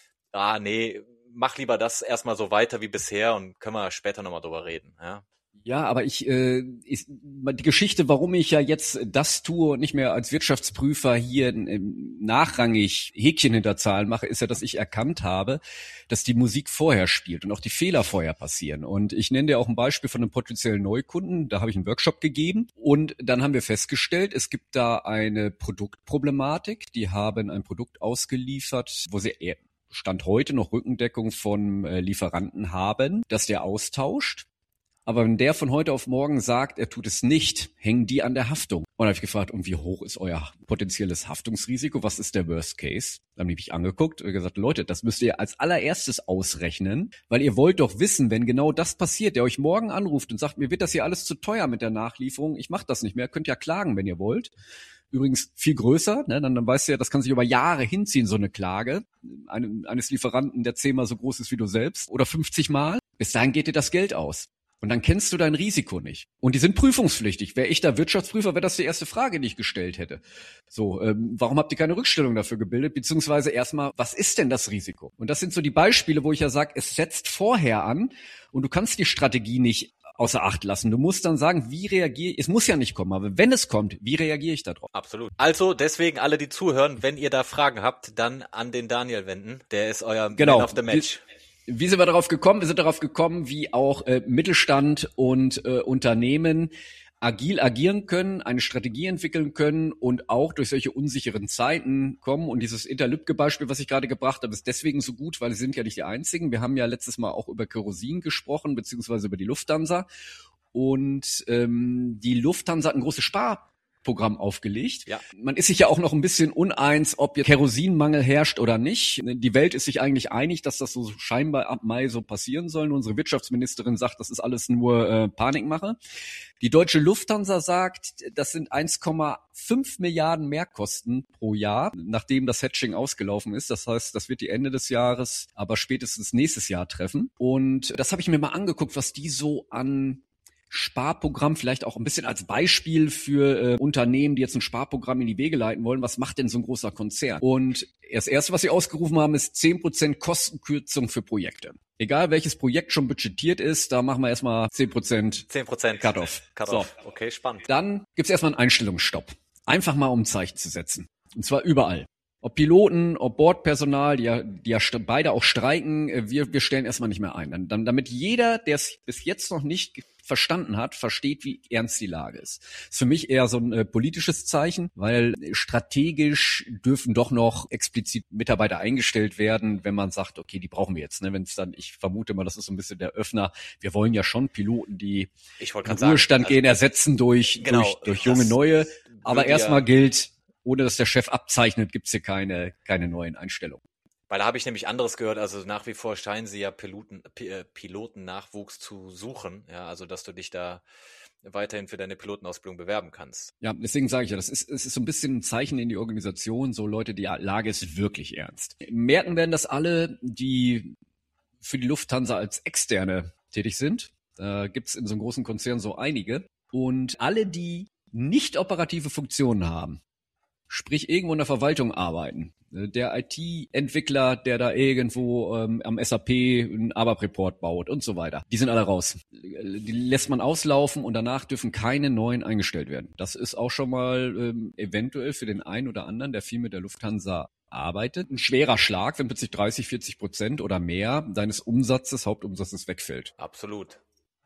ah nee, mach lieber das erstmal so weiter wie bisher und können wir später nochmal drüber reden. Ja, ja, aber ich, äh, ich, die Geschichte, warum ich ja jetzt das tue und nicht mehr als Wirtschaftsprüfer hier äh, nachrangig Häkchen hinter Zahlen mache, ist ja, dass ich erkannt habe, dass die Musik vorher spielt und auch die Fehler vorher passieren. Und ich nenne dir auch ein Beispiel von einem potenziellen Neukunden. Da habe ich einen Workshop gegeben, und dann haben wir festgestellt, es gibt da eine Produktproblematik. Die haben ein Produkt ausgeliefert, wo sie eher Stand heute noch Rückendeckung von äh, Lieferanten haben, dass der austauscht. Aber wenn der von heute auf morgen sagt, er tut es nicht, hängen die an der Haftung. Und da habe ich gefragt, und wie hoch ist euer potenzielles Haftungsrisiko? Was ist der Worst Case? Dann habe ich mich angeguckt und gesagt, Leute, das müsst ihr als allererstes ausrechnen, weil ihr wollt doch wissen, wenn genau das passiert, der euch morgen anruft und sagt, mir wird das hier alles zu teuer mit der Nachlieferung, ich mache das nicht mehr, könnt ja klagen, wenn ihr wollt. Übrigens viel größer, ne? dann, dann weißt du ja, das kann sich über Jahre hinziehen, so eine Klage Eine, eines Lieferanten, der zehnmal so groß ist wie du selbst oder fünfzig Mal. Bis dahin geht dir das Geld aus. Und dann kennst du dein Risiko nicht. Und die sind prüfungspflichtig. Wäre ich da Wirtschaftsprüfer, wäre das die erste Frage, die ich gestellt hätte. So, ähm, warum habt ihr keine Rückstellung dafür gebildet? Beziehungsweise erstmal, was ist denn das Risiko? Und das sind so die Beispiele, wo ich ja sage, es setzt vorher an, und du kannst die Strategie nicht außer Acht lassen. Du musst dann sagen, wie reagiere ich, es muss ja nicht kommen, aber wenn es kommt, wie reagiere ich darauf? Absolut. Also deswegen alle, die zuhören, wenn ihr da Fragen habt, dann an den Daniel wenden. Der ist euer Genau. Man of the Match. Wie, wie sind wir darauf gekommen? Wir sind darauf gekommen, wie auch äh, Mittelstand und äh, Unternehmen agil agieren können, eine Strategie entwickeln können und auch durch solche unsicheren Zeiten kommen. Und dieses Interlübke-Beispiel, was ich gerade gebracht habe, ist deswegen so gut, weil sie sind ja nicht die einzigen. Wir haben ja letztes Mal auch über Kerosin gesprochen, beziehungsweise über die Lufthansa. Und ähm, die Lufthansa hat ein großes Sparprogramm aufgelegt. Ja. Man ist sich ja auch noch ein bisschen uneins, ob jetzt Kerosinmangel herrscht oder nicht. Die Welt ist sich eigentlich einig, dass das so scheinbar ab Mai so passieren soll. Unsere Wirtschaftsministerin sagt, das ist alles nur äh, Panikmache. Die deutsche Lufthansa sagt, das sind eins Komma fünf Milliarden Mehrkosten pro Jahr, nachdem das Hedging ausgelaufen ist. Das heißt, das wird die Ende des Jahres, aber spätestens nächstes Jahr treffen. Und das habe ich mir mal angeguckt, was die so an Sparprogramm, vielleicht auch ein bisschen als Beispiel für äh, Unternehmen, die jetzt ein Sparprogramm in die Wege leiten wollen. Was macht denn so ein großer Konzern? Und das Erste, was sie ausgerufen haben, ist zehn Prozent Kostenkürzung für Projekte. Egal welches Projekt schon budgetiert ist, da machen wir erstmal zehn Prozent zehn Prozent Cut-off. Cut-off. So. Okay, spannend. Dann gibt's erstmal einen Einstellungsstopp. Einfach mal um ein Zeichen zu setzen. Und zwar überall. Ob Piloten, ob Bordpersonal, die ja, die ja beide auch streiken, wir, wir stellen erstmal nicht mehr ein. Dann, dann, damit jeder, der es bis jetzt noch nicht verstanden hat, versteht, wie ernst die Lage ist. Ist für mich eher so ein äh, politisches Zeichen, weil strategisch dürfen doch noch explizit Mitarbeiter eingestellt werden, wenn man sagt, okay, die brauchen wir jetzt. Ne? Wenn es dann, ich vermute mal, das ist so ein bisschen der Öffner. Wir wollen ja schon Piloten, die ich in Ruhestand gehen, also, ersetzen durch, genau, durch, durch junge Neue. Aber erstmal ja gilt, ohne dass der Chef abzeichnet, gibt's hier keine, keine neuen Einstellungen. Weil da habe ich nämlich anderes gehört, also nach wie vor scheinen sie ja Piloten, P- Pilotennachwuchs zu suchen, ja, also dass du dich da weiterhin für deine Pilotenausbildung bewerben kannst. Ja, deswegen sage ich ja, das ist, es ist so ein bisschen ein Zeichen in die Organisation, so Leute, die Lage ist wirklich ernst. Merken werden das alle, die für die Lufthansa als Externe tätig sind. Da gibt's in so einem großen Konzern so einige. Und alle, die nicht operative Funktionen haben, sprich irgendwo in der Verwaltung arbeiten. Der I T-Entwickler, der da irgendwo ähm, am S A P einen A B A P-Report baut und so weiter. Die sind alle raus. Die lässt man auslaufen und danach dürfen keine neuen eingestellt werden. Das ist auch schon mal ähm, eventuell für den einen oder anderen, der viel mit der Lufthansa arbeitet, ein schwerer Schlag, wenn plötzlich dreißig, vierzig Prozent oder mehr deines Umsatzes, Hauptumsatzes wegfällt. Absolut.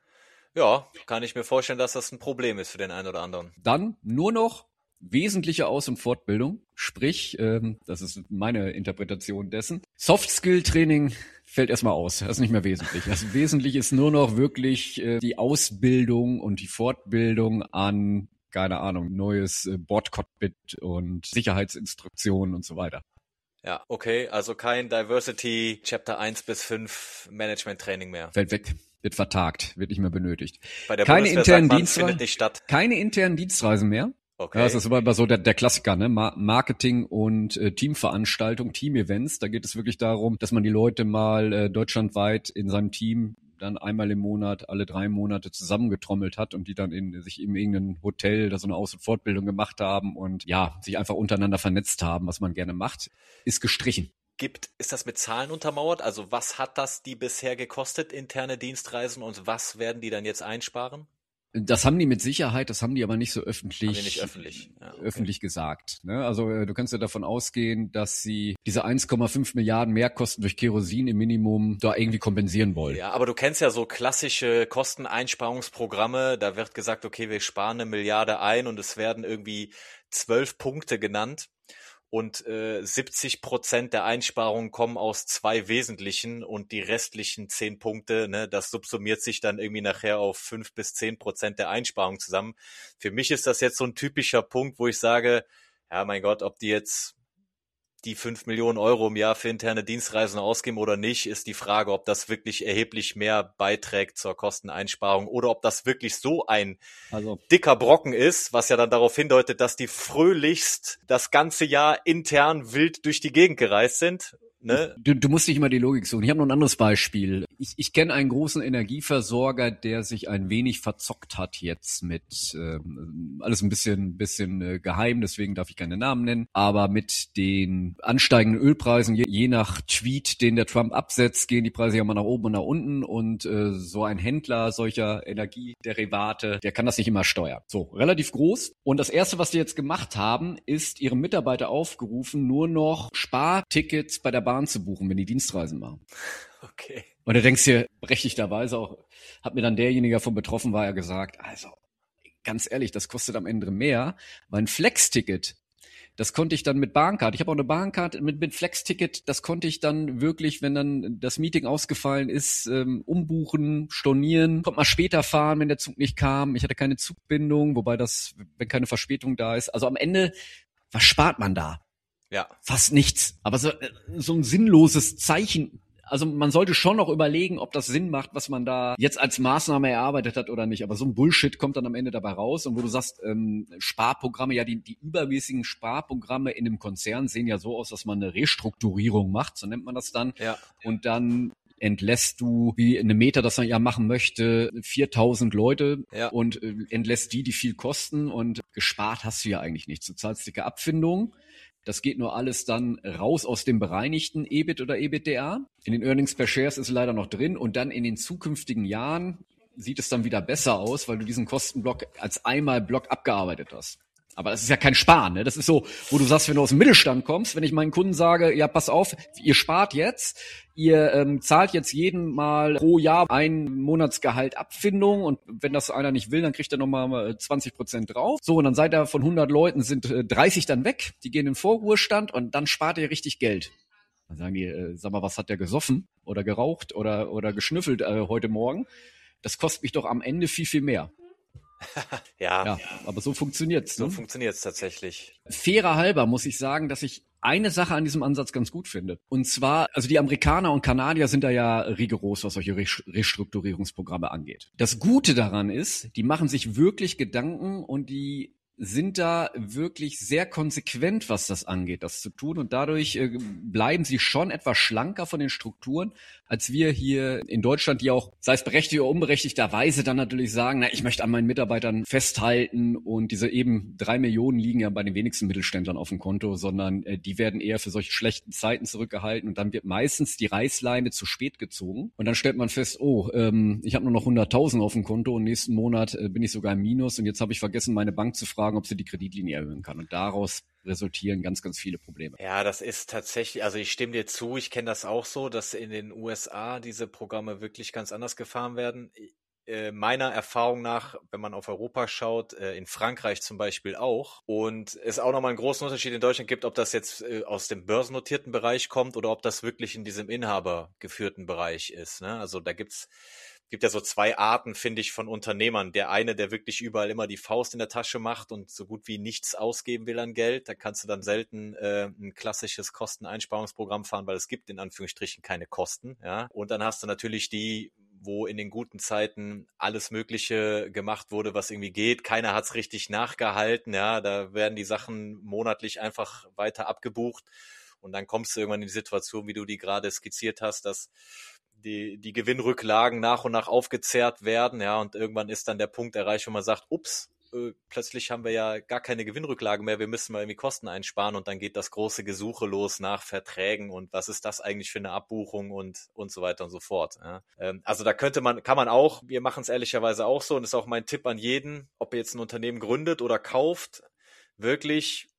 Ja, kann ich mir vorstellen, dass das ein Problem ist für den einen oder anderen. Dann nur noch wesentliche Aus- und Fortbildung, sprich, ähm, das ist meine Interpretation dessen, Soft-Skill-Training fällt erstmal aus, das ist nicht mehr wesentlich. Das Wesentliche ist nur noch wirklich äh, die Ausbildung und die Fortbildung an, keine Ahnung, neues äh, Bordcockpit und Sicherheitsinstruktionen und so weiter. Ja, okay, also kein Diversity Chapter eins bis fünf Management-Training mehr. Fällt weg. Wird vertagt, wird nicht mehr benötigt. Bei der keine Bundeswehr internen sagt man, Dienstreisen, findet nicht statt. Keine internen Dienstreisen mehr. Okay. Ja, das ist aber so der, der Klassiker, ne? Marketing und äh, Teamveranstaltung, Team-Events. Da geht es wirklich darum, dass man die Leute mal äh, deutschlandweit in seinem Team dann einmal im Monat, alle drei Monate zusammengetrommelt hat und die dann in sich in irgendeinem Hotel da so eine Aus- und Fortbildung gemacht haben und ja, sich einfach untereinander vernetzt haben, was man gerne macht, ist gestrichen. Gibt, ist das mit Zahlen untermauert? Also was hat das die bisher gekostet, interne Dienstreisen, und was werden die dann jetzt einsparen? Das haben die mit Sicherheit, das haben die aber nicht so öffentlich, haben die nicht öffentlich, ja, okay. öffentlich gesagt. Ne? Also äh, du kannst ja davon ausgehen, dass sie diese eins Komma fünf Milliarden Mehrkosten durch Kerosin im Minimum da irgendwie kompensieren wollen. Ja, aber du kennst ja so klassische Kosteneinsparungsprogramme. Da wird gesagt, okay, wir sparen eine Milliarde ein und es werden irgendwie zwölf Punkte genannt. Und äh, siebzig Prozent der Einsparungen kommen aus zwei wesentlichen und die restlichen zehn Punkte, ne, das subsumiert sich dann irgendwie nachher auf fünf bis zehn Prozent der Einsparungen zusammen. Für mich ist das jetzt so ein typischer Punkt, wo ich sage, ja mein Gott, ob die jetzt die fünf Millionen Euro im Jahr für interne Dienstreisen ausgeben oder nicht, ist die Frage, ob das wirklich erheblich mehr beiträgt zur Kosteneinsparung oder ob das wirklich so ein also dicker Brocken ist, was ja dann darauf hindeutet, dass die fröhlichst das ganze Jahr intern wild durch die Gegend gereist sind. ne? Du, du musst nicht immer die Logik suchen. Ich habe noch ein anderes Beispiel. Ich, ich kenne einen großen Energieversorger, der sich ein wenig verzockt hat jetzt mit ähm, alles ein bisschen, bisschen äh, geheim, deswegen darf ich keine Namen nennen, aber mit den ansteigenden Ölpreisen, je, je nach Tweet, den der Trump absetzt, gehen die Preise ja mal nach oben und nach unten und äh, so ein Händler solcher Energiederivate, der kann das nicht immer steuern. So, relativ groß. Und das Erste, was die jetzt gemacht haben, ist ihre Mitarbeiter aufgerufen, nur noch Spartickets bei der Bahn zu buchen, wenn die Dienstreisen machen. Okay. Und du denkst dir, berechtigterweise auch, hat mir dann derjenige, der davon betroffen war, ja gesagt, also ganz ehrlich, das kostet am Ende mehr, weil ein Flex-Ticket, das konnte ich dann mit Bahncard, ich habe auch eine Bahncard mit, mit Flex-Ticket, das konnte ich dann wirklich, wenn dann das Meeting ausgefallen ist, ähm, umbuchen, stornieren, konnte mal später fahren, wenn der Zug nicht kam. Ich hatte keine Zugbindung, wobei das, wenn keine Verspätung da ist. Also am Ende, was spart man da? Ja. Fast nichts. Aber so, so ein sinnloses Zeichen. Also man sollte schon noch überlegen, ob das Sinn macht, was man da jetzt als Maßnahme erarbeitet hat oder nicht. Aber so ein Bullshit kommt dann am Ende dabei raus. Und wo du sagst, ähm, Sparprogramme, ja, die, die übermäßigen Sparprogramme in einem Konzern sehen ja so aus, dass man eine Restrukturierung macht, so nennt man das dann. Ja. Und dann entlässt du, wie eine Meta das ja machen möchte, viertausend Leute Ja. und äh, entlässt die, die viel kosten. Und gespart hast du ja eigentlich nichts. Du zahlst dicke Abfindungen. Das geht nur alles dann raus aus dem bereinigten E B I T oder EBITDA. In den Earnings per Shares ist leider noch drin. Und dann in den zukünftigen Jahren sieht es dann wieder besser aus, weil du diesen Kostenblock als einmal Block abgearbeitet hast. Aber das ist ja kein Sparen, ne? Das ist so, wo du sagst, wenn du aus dem Mittelstand kommst, wenn ich meinen Kunden sage, ja, pass auf, ihr spart jetzt, ihr ähm, zahlt jetzt jeden Mal pro Jahr ein Monatsgehalt Abfindung und wenn das einer nicht will, dann kriegt er nochmal zwanzig Prozent drauf. So, und dann seid ihr von hundert Leuten, sind äh, dreißig dann weg, die gehen in den Vorruhestand und dann spart ihr richtig Geld. Dann sagen die, äh, sag mal, was hat der gesoffen oder geraucht oder oder geschnüffelt äh, heute Morgen? Das kostet mich doch am Ende viel, viel mehr. Ja, Ja, aber so funktioniert's. so Ne? funktioniert's tatsächlich. Fairer halber muss ich sagen, dass ich eine Sache an diesem Ansatz ganz gut finde. Und zwar, also die Amerikaner und Kanadier sind da ja rigoros, was solche Restrukturierungsprogramme angeht. Das Gute daran ist, die machen sich wirklich Gedanken und die sind da wirklich sehr konsequent, was das angeht, das zu tun. Und dadurch äh, bleiben sie schon etwas schlanker von den Strukturen, als wir hier in Deutschland, die auch, sei es berechtigt oder unberechtigterweise, dann natürlich sagen, na, ich möchte an meinen Mitarbeitern festhalten. Und diese eben drei Millionen liegen ja bei den wenigsten Mittelständlern auf dem Konto, sondern äh, die werden eher für solche schlechten Zeiten zurückgehalten. Und dann wird meistens die Reißleine zu spät gezogen. Und dann stellt man fest, oh, ähm, ich habe nur noch hunderttausend auf dem Konto und nächsten Monat äh, bin ich sogar im Minus. Und jetzt habe ich vergessen, meine Bank zu fragen, ob sie die Kreditlinie erhöhen kann. Und daraus resultieren ganz, ganz viele Probleme. Ja, das ist tatsächlich, also ich stimme dir zu, ich kenne das auch so, dass in den U S A diese Programme wirklich ganz anders gefahren werden. Äh, meiner Erfahrung nach, wenn man auf Europa schaut, äh, in Frankreich zum Beispiel auch. Und es auch nochmal einen großen Unterschied in Deutschland gibt, ob das jetzt äh, aus dem börsennotierten Bereich kommt oder ob das wirklich in diesem inhabergeführten Bereich ist. Ne? Also da gibt's gibt ja so zwei Arten, finde ich, von Unternehmern. Der eine, der wirklich überall immer die Faust in der Tasche macht und so gut wie nichts ausgeben will an Geld. Da kannst du dann selten äh, ein klassisches Kosteneinsparungsprogramm fahren, weil es gibt in Anführungsstrichen keine Kosten. Ja? Und dann hast du natürlich die, wo in den guten Zeiten alles Mögliche gemacht wurde, was irgendwie geht. Keiner hat's richtig nachgehalten. Ja, da werden die Sachen monatlich einfach weiter abgebucht. Und dann kommst du irgendwann in die Situation, wie du die gerade skizziert hast, dass die, die Gewinnrücklagen nach und nach aufgezehrt werden, ja, und irgendwann ist dann der Punkt erreicht, wo man sagt, ups, äh, plötzlich haben wir ja gar keine Gewinnrücklagen mehr, wir müssen mal irgendwie Kosten einsparen und dann geht das große Gesuche los nach Verträgen und was ist das eigentlich für eine Abbuchung und und so weiter und so fort. Ja. Ähm, also da könnte man, kann man auch, wir machen es ehrlicherweise auch so und das ist auch mein Tipp an jeden, ob ihr jetzt ein Unternehmen gründet oder kauft, wirklich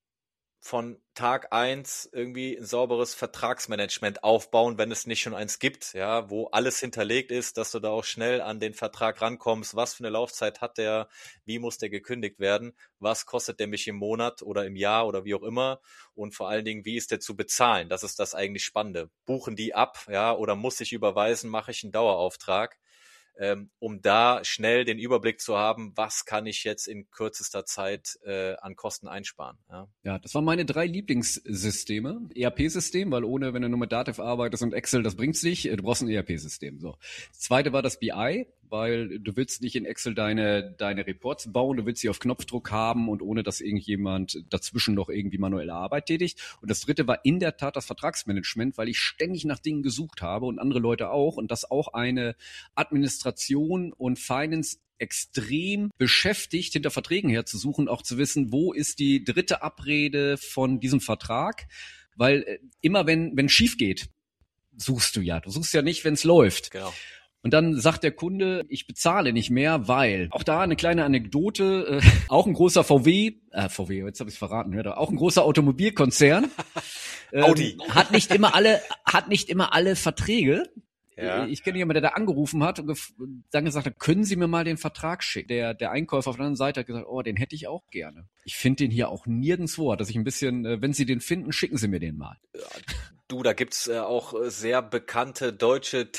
von Tag eins irgendwie ein sauberes Vertragsmanagement aufbauen, wenn es nicht schon eins gibt, ja, wo alles hinterlegt ist, dass du da auch schnell an den Vertrag rankommst, was für eine Laufzeit hat der, wie muss der gekündigt werden, was kostet der mich im Monat oder im Jahr oder wie auch immer und vor allen Dingen, wie ist der zu bezahlen, das ist das eigentlich Spannende. Buchen die ab, ja, oder muss ich überweisen, mache ich einen Dauerauftrag, ähm, um da schnell den Überblick zu haben, was kann ich jetzt in kürzester Zeit äh, an Kosten einsparen. Ja. Ja, das waren meine drei Lieblingssysteme. E R P-System, weil ohne, wenn du nur mit Dativ arbeitest und Excel, das bringt's nicht. Du brauchst ein E R P-System. So. Das zweite war das B I. weil du willst nicht in Excel deine deine Reports bauen, du willst sie auf Knopfdruck haben und ohne, dass irgendjemand dazwischen noch irgendwie manuelle Arbeit tätigt. Und das dritte war in der Tat das Vertragsmanagement, weil ich ständig nach Dingen gesucht habe und andere Leute auch und das auch eine Administration und Finance extrem beschäftigt, hinter Verträgen herzusuchen, auch zu wissen, wo ist die dritte Abrede von diesem Vertrag, weil äh, immer wenn wenn schief geht, suchst du ja. Du suchst ja nicht, wenn es läuft. Genau. Und dann sagt der Kunde, ich bezahle nicht mehr, weil, auch da eine kleine Anekdote, äh, auch ein großer V W, äh, V W, jetzt habe ich es verraten, ja, auch ein großer Automobilkonzern, ähm, Audi. hat nicht immer alle, hat nicht immer alle Verträge. Ja. Ich kenne jemanden, der da angerufen hat und gef- dann gesagt hat, können Sie mir mal den Vertrag schicken? Der, der Einkäufer auf der anderen Seite hat gesagt, oh, den hätte ich auch gerne. Ich finde den hier auch nirgendwo, dass ich ein bisschen, äh, wenn Sie den finden, schicken Sie mir den mal. Du, da gibt's äh, auch äh, sehr bekannte deutsche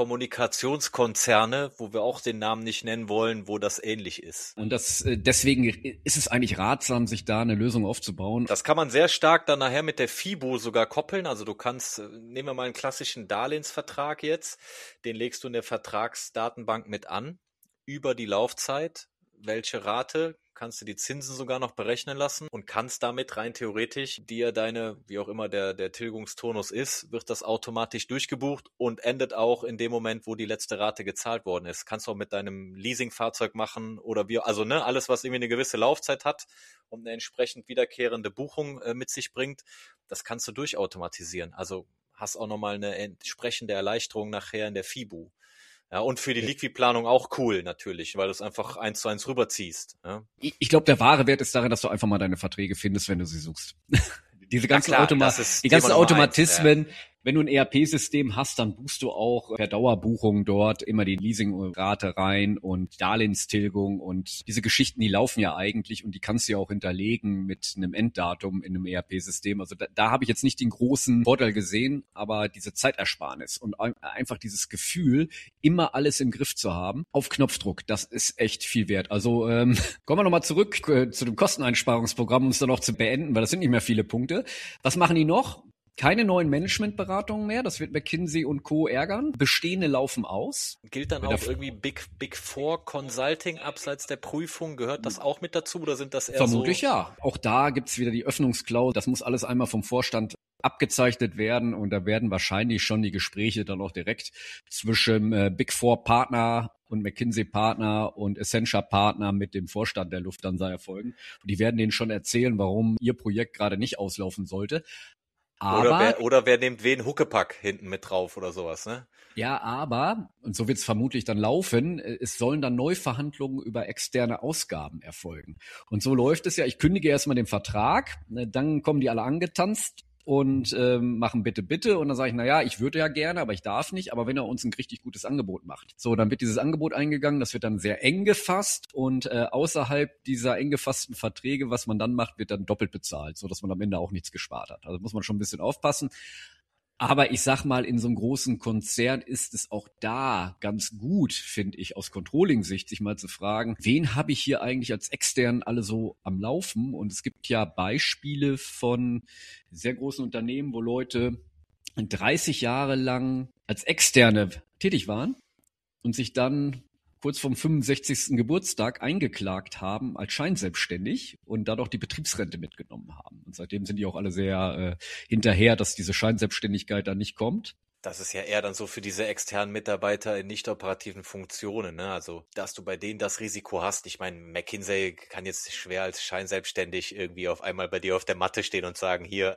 Telekommunikationskonzerne, wo wir auch den Namen nicht nennen wollen, wo das ähnlich ist. Und das, äh, deswegen ist es eigentlich ratsam, sich da eine Lösung aufzubauen. Das kann man sehr stark dann nachher mit der FIBO sogar koppeln. Also du kannst, äh, nehmen wir mal einen klassischen Darlehensvertrag jetzt, den legst du in der Vertragsdatenbank mit an, über die Laufzeit, welche Rate, kannst du die Zinsen sogar noch berechnen lassen und kannst damit rein theoretisch dir deine, wie auch immer der, der Tilgungsturnus ist, wird das automatisch durchgebucht und endet auch in dem Moment, wo die letzte Rate gezahlt worden ist. Kannst du auch mit deinem Leasingfahrzeug machen oder wie, also ne, alles, was irgendwie eine gewisse Laufzeit hat und eine entsprechend wiederkehrende Buchung äh, mit sich bringt, das kannst du durchautomatisieren. Also hast auch nochmal eine entsprechende Erleichterung nachher in der FIBO. Ja, und für die Liquidplanung auch cool natürlich, weil du es einfach eins zu eins rüberziehst. Ja. Ich, ich glaube, der wahre Wert ist darin, dass du einfach mal deine Verträge findest, wenn du sie suchst. Diese ganzen, klar, Automa das ist die ganzen Thema Nummer eins, Automatismen, wenn du ein E R P-System hast, dann buchst du auch per Dauerbuchung dort immer die Leasingrate rein und Darlehenstilgung und diese Geschichten, die laufen ja eigentlich und die kannst du ja auch hinterlegen mit einem Enddatum in einem E R P-System. Also da, da habe ich jetzt nicht den großen Vorteil gesehen, aber diese Zeitersparnis und ein, einfach dieses Gefühl, immer alles im Griff zu haben, auf Knopfdruck, das ist echt viel wert. Also ähm, kommen wir nochmal zurück äh, zu dem Kosteneinsparungsprogramm, um es dann noch zu beenden, weil das sind nicht mehr viele Punkte. Was machen die noch? Keine neuen Managementberatungen mehr, das wird McKinsey und Co. ärgern. Bestehende laufen aus. Gilt dann auch irgendwie Big Big Four Consulting abseits der Prüfung? Gehört das auch mit dazu oder sind das eher Vermutlich so? ja. Auch da gibt's wieder die Öffnungsklausel. Das muss alles einmal vom Vorstand abgezeichnet werden und da werden wahrscheinlich schon die Gespräche dann auch direkt zwischen äh, Big Four Partner und McKinsey Partner und Accenture Partner mit dem Vorstand der Lufthansa erfolgen. Und die werden denen schon erzählen, warum ihr Projekt gerade nicht auslaufen sollte. Aber, Oder wer, oder wer nimmt wen Huckepack hinten mit drauf oder sowas, ne? ja, aber, und so wird es vermutlich dann laufen, es sollen dann Neuverhandlungen über externe Ausgaben erfolgen. Und so läuft es ja, ich kündige erstmal den Vertrag, dann kommen die alle angetanzt und ähm, machen bitte, bitte. Und dann sage ich, na ja, ich würde ja gerne, aber ich darf nicht. Aber wenn er uns ein richtig gutes Angebot macht. So, dann wird dieses Angebot eingegangen. Das wird dann sehr eng gefasst. Und äh, außerhalb dieser eng gefassten Verträge, was man dann macht, wird dann doppelt bezahlt, so dass man am Ende auch nichts gespart hat. Also muss man schon ein bisschen aufpassen. Aber ich sag mal, in so einem großen Konzern ist es auch da ganz gut, finde ich, aus Controlling-Sicht, sich mal zu fragen, wen habe ich hier eigentlich als extern alle so am Laufen? Und es gibt ja Beispiele von sehr großen Unternehmen, wo Leute dreißig Jahre lang als Externe tätig waren und sich dann kurz vorm fünfundsechzigsten Geburtstag eingeklagt haben als scheinselbstständig und dadurch die Betriebsrente mitgenommen haben. Und seitdem sind die auch alle sehr äh, hinterher, dass diese Scheinselbstständigkeit da nicht kommt. Das ist ja eher dann so für diese externen Mitarbeiter in nicht operativen Funktionen, ne? Also, dass du bei denen das Risiko hast. Ich meine, McKinsey kann jetzt schwer als scheinselbstständig irgendwie auf einmal bei dir auf der Matte stehen und sagen, hier,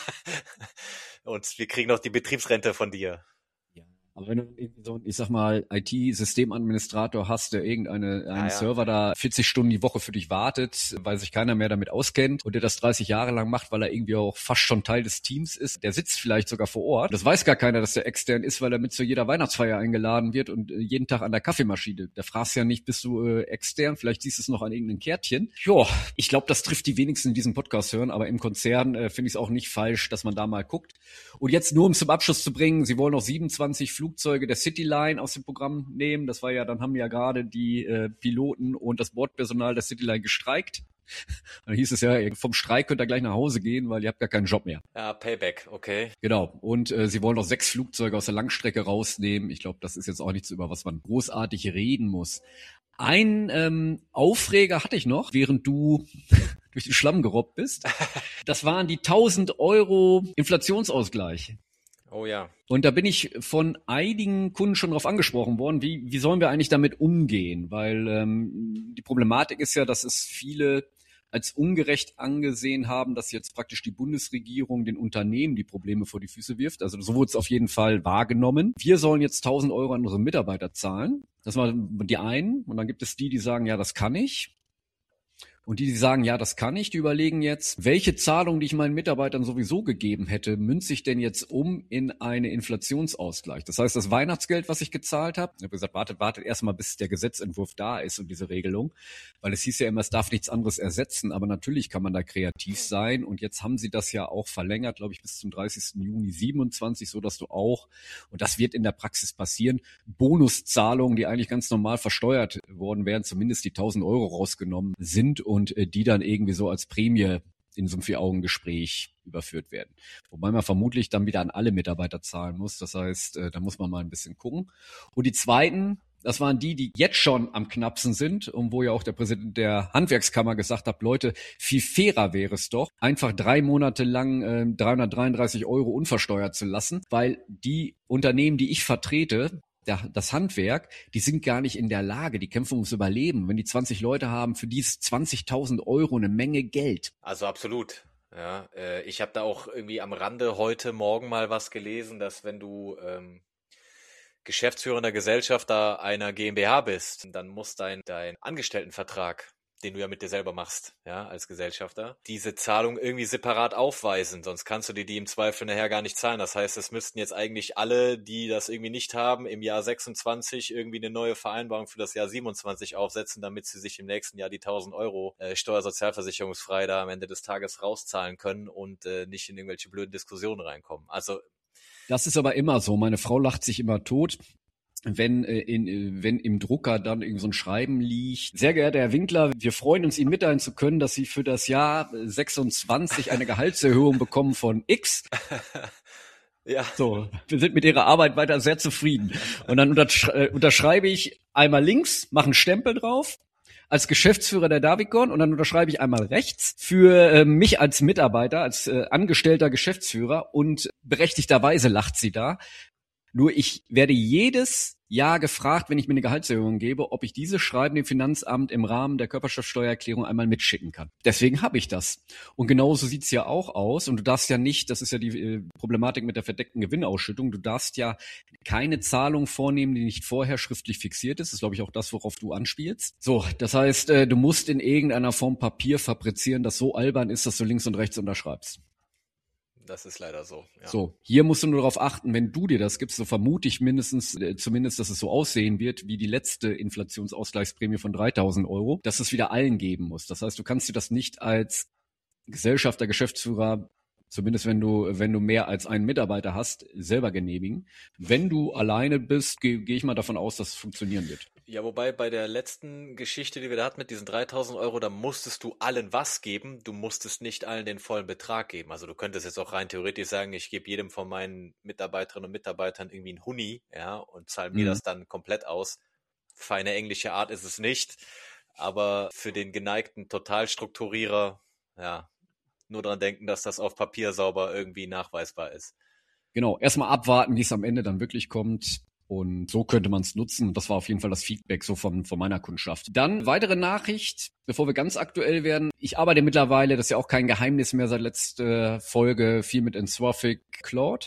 und wir kriegen noch die Betriebsrente von dir. Aber wenn du irgendwie so, ich sag mal, I T-Systemadministrator hast, der irgendeine einen ja, ja. Server da vierzig Stunden die Woche für dich wartet, weil sich keiner mehr damit auskennt und der das dreißig Jahre lang macht, weil er irgendwie auch fast schon Teil des Teams ist, der sitzt vielleicht sogar vor Ort. Das weiß gar keiner, dass der extern ist, weil er mit zu jeder Weihnachtsfeier eingeladen wird und äh, jeden Tag an der Kaffeemaschine. Der fragst ja nicht, bist du äh, extern? Vielleicht siehst du es noch an irgendeinem Kärtchen. Jo, ich glaube, das trifft die wenigsten, die diesen Podcast hören, aber im Konzern äh, finde ich es auch nicht falsch, dass man da mal guckt. Und jetzt nur, um zum Abschluss zu bringen, sie wollen noch siebenundzwanzig Flugzeuge der Cityline aus dem Programm nehmen. Das war ja, dann haben ja gerade die äh, Piloten und das Bordpersonal der Cityline gestreikt. Dann hieß es ja, vom Streik könnt ihr gleich nach Hause gehen, weil ihr habt gar keinen Job mehr. Ja, Payback, okay. Genau. Und äh, sie wollen noch sechs Flugzeuge aus der Langstrecke rausnehmen. Ich glaube, das ist jetzt auch nichts, über was man großartig reden muss. Ein ähm, Aufreger hatte ich noch, während du durch den Schlamm gerobbt bist. Das waren die tausend Euro Inflationsausgleich. Oh ja. Und da bin ich von einigen Kunden schon drauf angesprochen worden, wie, wie sollen wir eigentlich damit umgehen? Weil ähm, die Problematik ist ja, dass es viele als ungerecht angesehen haben, dass jetzt praktisch die Bundesregierung den Unternehmen die Probleme vor die Füße wirft. Also so wurde es auf jeden Fall wahrgenommen. Wir sollen jetzt tausend Euro an unsere Mitarbeiter zahlen. Das waren die einen. Und dann gibt es die, die sagen, ja, das kann ich. Und die, die sagen, ja, das kann ich, die überlegen jetzt, welche Zahlung, die ich meinen Mitarbeitern sowieso gegeben hätte, münze ich denn jetzt um in eine Inflationsausgleich? Das heißt, das Weihnachtsgeld, was ich gezahlt habe, ich habe gesagt, wartet, wartet erstmal, bis der Gesetzentwurf da ist und diese Regelung, weil es hieß ja immer, es darf nichts anderes ersetzen, aber natürlich kann man da kreativ sein und jetzt haben sie das ja auch verlängert, glaube ich, bis zum dreißigsten Juni siebenundzwanzig, so dass du auch, und das wird in der Praxis passieren, Bonuszahlungen, die eigentlich ganz normal versteuert worden wären, zumindest die tausend Euro rausgenommen sind und äh, die dann irgendwie so als Prämie in so einem Vier-Augen-Gespräch überführt werden. Wobei man vermutlich dann wieder an alle Mitarbeiter zahlen muss. Das heißt, äh, da muss man mal ein bisschen gucken. Und die zweiten, das waren die, die jetzt schon am knappsten sind und wo ja auch der Präsident der Handwerkskammer gesagt hat, Leute, viel fairer wäre es doch, einfach drei Monate lang äh, dreihundertdreiunddreißig Euro unversteuert zu lassen, weil die Unternehmen, die ich vertrete, Der, das Handwerk, die sind gar nicht in der Lage, die kämpfen ums Überleben. Wenn die zwanzig Leute haben, für die ist zwanzigtausend Euro eine Menge Geld. Also absolut. Ja, äh, ich habe da auch irgendwie am Rande heute Morgen mal was gelesen, dass wenn du ähm, geschäftsführender Gesellschafter einer GmbH bist, dann muss dein, dein Angestelltenvertrag, den du ja mit dir selber machst, ja, als Gesellschafter, diese Zahlung irgendwie separat aufweisen, sonst kannst du dir die im Zweifel nachher gar nicht zahlen. Das heißt, es müssten jetzt eigentlich alle, die das irgendwie nicht haben, im Jahr sechsundzwanzig irgendwie eine neue Vereinbarung für das Jahr siebenundzwanzig aufsetzen, damit sie sich im nächsten Jahr die tausend Euro äh, steuersozialversicherungsfrei da am Ende des Tages rauszahlen können und äh, nicht in irgendwelche blöden Diskussionen reinkommen. Also das ist aber immer so. Meine Frau lacht sich immer tot, wenn äh, in, äh, wenn im Drucker dann irgend so ein Schreiben liegt. Sehr geehrter Herr Winkler, wir freuen uns, Ihnen mitteilen zu können, dass Sie für das Jahr sechsundzwanzig eine Gehaltserhöhung bekommen von X. Ja. So, wir sind mit Ihrer Arbeit weiter sehr zufrieden. Und dann untersch- äh, unterschreibe ich einmal links, mache einen Stempel drauf als Geschäftsführer der Davicon und dann unterschreibe ich einmal rechts für äh, mich als Mitarbeiter, als äh, angestellter Geschäftsführer und berechtigterweise lacht sie da. Nur ich werde jedes Jahr gefragt, wenn ich mir eine Gehaltserhöhung gebe, ob ich diese Schreiben dem Finanzamt im Rahmen der Körperschaftsteuererklärung einmal mitschicken kann. Deswegen habe ich das. Und genauso sieht's ja auch aus. Und du darfst ja nicht, das ist ja die äh, Problematik mit der verdeckten Gewinnausschüttung, du darfst ja keine Zahlung vornehmen, die nicht vorher schriftlich fixiert ist. Das ist, glaube ich, auch das, worauf du anspielst. So, das heißt, äh, du musst in irgendeiner Form Papier fabrizieren, das so albern ist, dass du links und rechts unterschreibst. Das ist leider so. Ja. So, hier musst du nur darauf achten, wenn du dir das gibst, so vermute ich mindestens, äh, zumindest, dass es so aussehen wird, wie die letzte Inflationsausgleichsprämie von dreitausend Euro, dass es wieder allen geben muss. Das heißt, du kannst dir das nicht als Gesellschafter, Geschäftsführer, zumindest wenn du, wenn du mehr als einen Mitarbeiter hast, selber genehmigen. Wenn du alleine bist, gehe geh ich mal davon aus, dass es funktionieren wird. Ja, wobei bei der letzten Geschichte, die wir da hatten mit diesen dreitausend Euro, da musstest du allen was geben, du musstest nicht allen den vollen Betrag geben. Also du könntest jetzt auch rein theoretisch sagen, ich gebe jedem von meinen Mitarbeiterinnen und Mitarbeitern irgendwie einen Huni, ja, und zahle mir Mhm. das dann komplett aus. Feine englische Art ist es nicht, aber für den geneigten Totalstrukturierer, ja, nur dran denken, dass das auf Papier sauber irgendwie nachweisbar ist. Genau, erstmal abwarten, wie es am Ende dann wirklich kommt. Und so könnte man es nutzen. Das war auf jeden Fall das Feedback so von, von meiner Kundschaft. Dann weitere Nachricht, bevor wir ganz aktuell werden. Ich arbeite mittlerweile, das ist ja auch kein Geheimnis mehr seit letzter Folge, viel mit Anthropic Claude.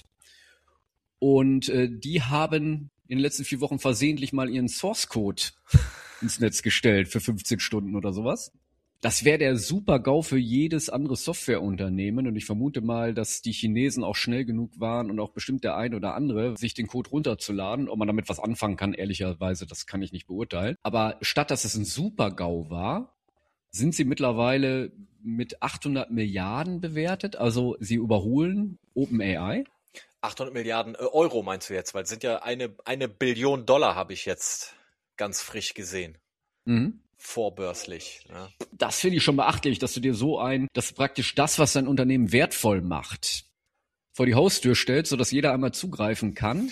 Und äh, die haben in den letzten vier Wochen versehentlich mal ihren Source Code ins Netz gestellt für fünfzehn Stunden oder sowas. Das wäre der Super-GAU für jedes andere Softwareunternehmen und ich vermute mal, dass die Chinesen auch schnell genug waren und auch bestimmt der ein oder andere, sich den Code runterzuladen. Ob man damit was anfangen kann, ehrlicherweise, das kann ich nicht beurteilen. Aber statt dass es ein Super-GAU war, sind sie mittlerweile mit achthundert Milliarden bewertet. Also sie überholen OpenAI. achthundert Milliarden Euro meinst du jetzt, weil es sind ja eine, eine Billion Dollar, habe ich jetzt ganz frisch gesehen. Mhm. vorbörslich. Ja. Das finde ich schon beachtlich, dass du dir so ein, dass praktisch das, was dein Unternehmen wertvoll macht, vor die Haustür stellst, sodass jeder einmal zugreifen kann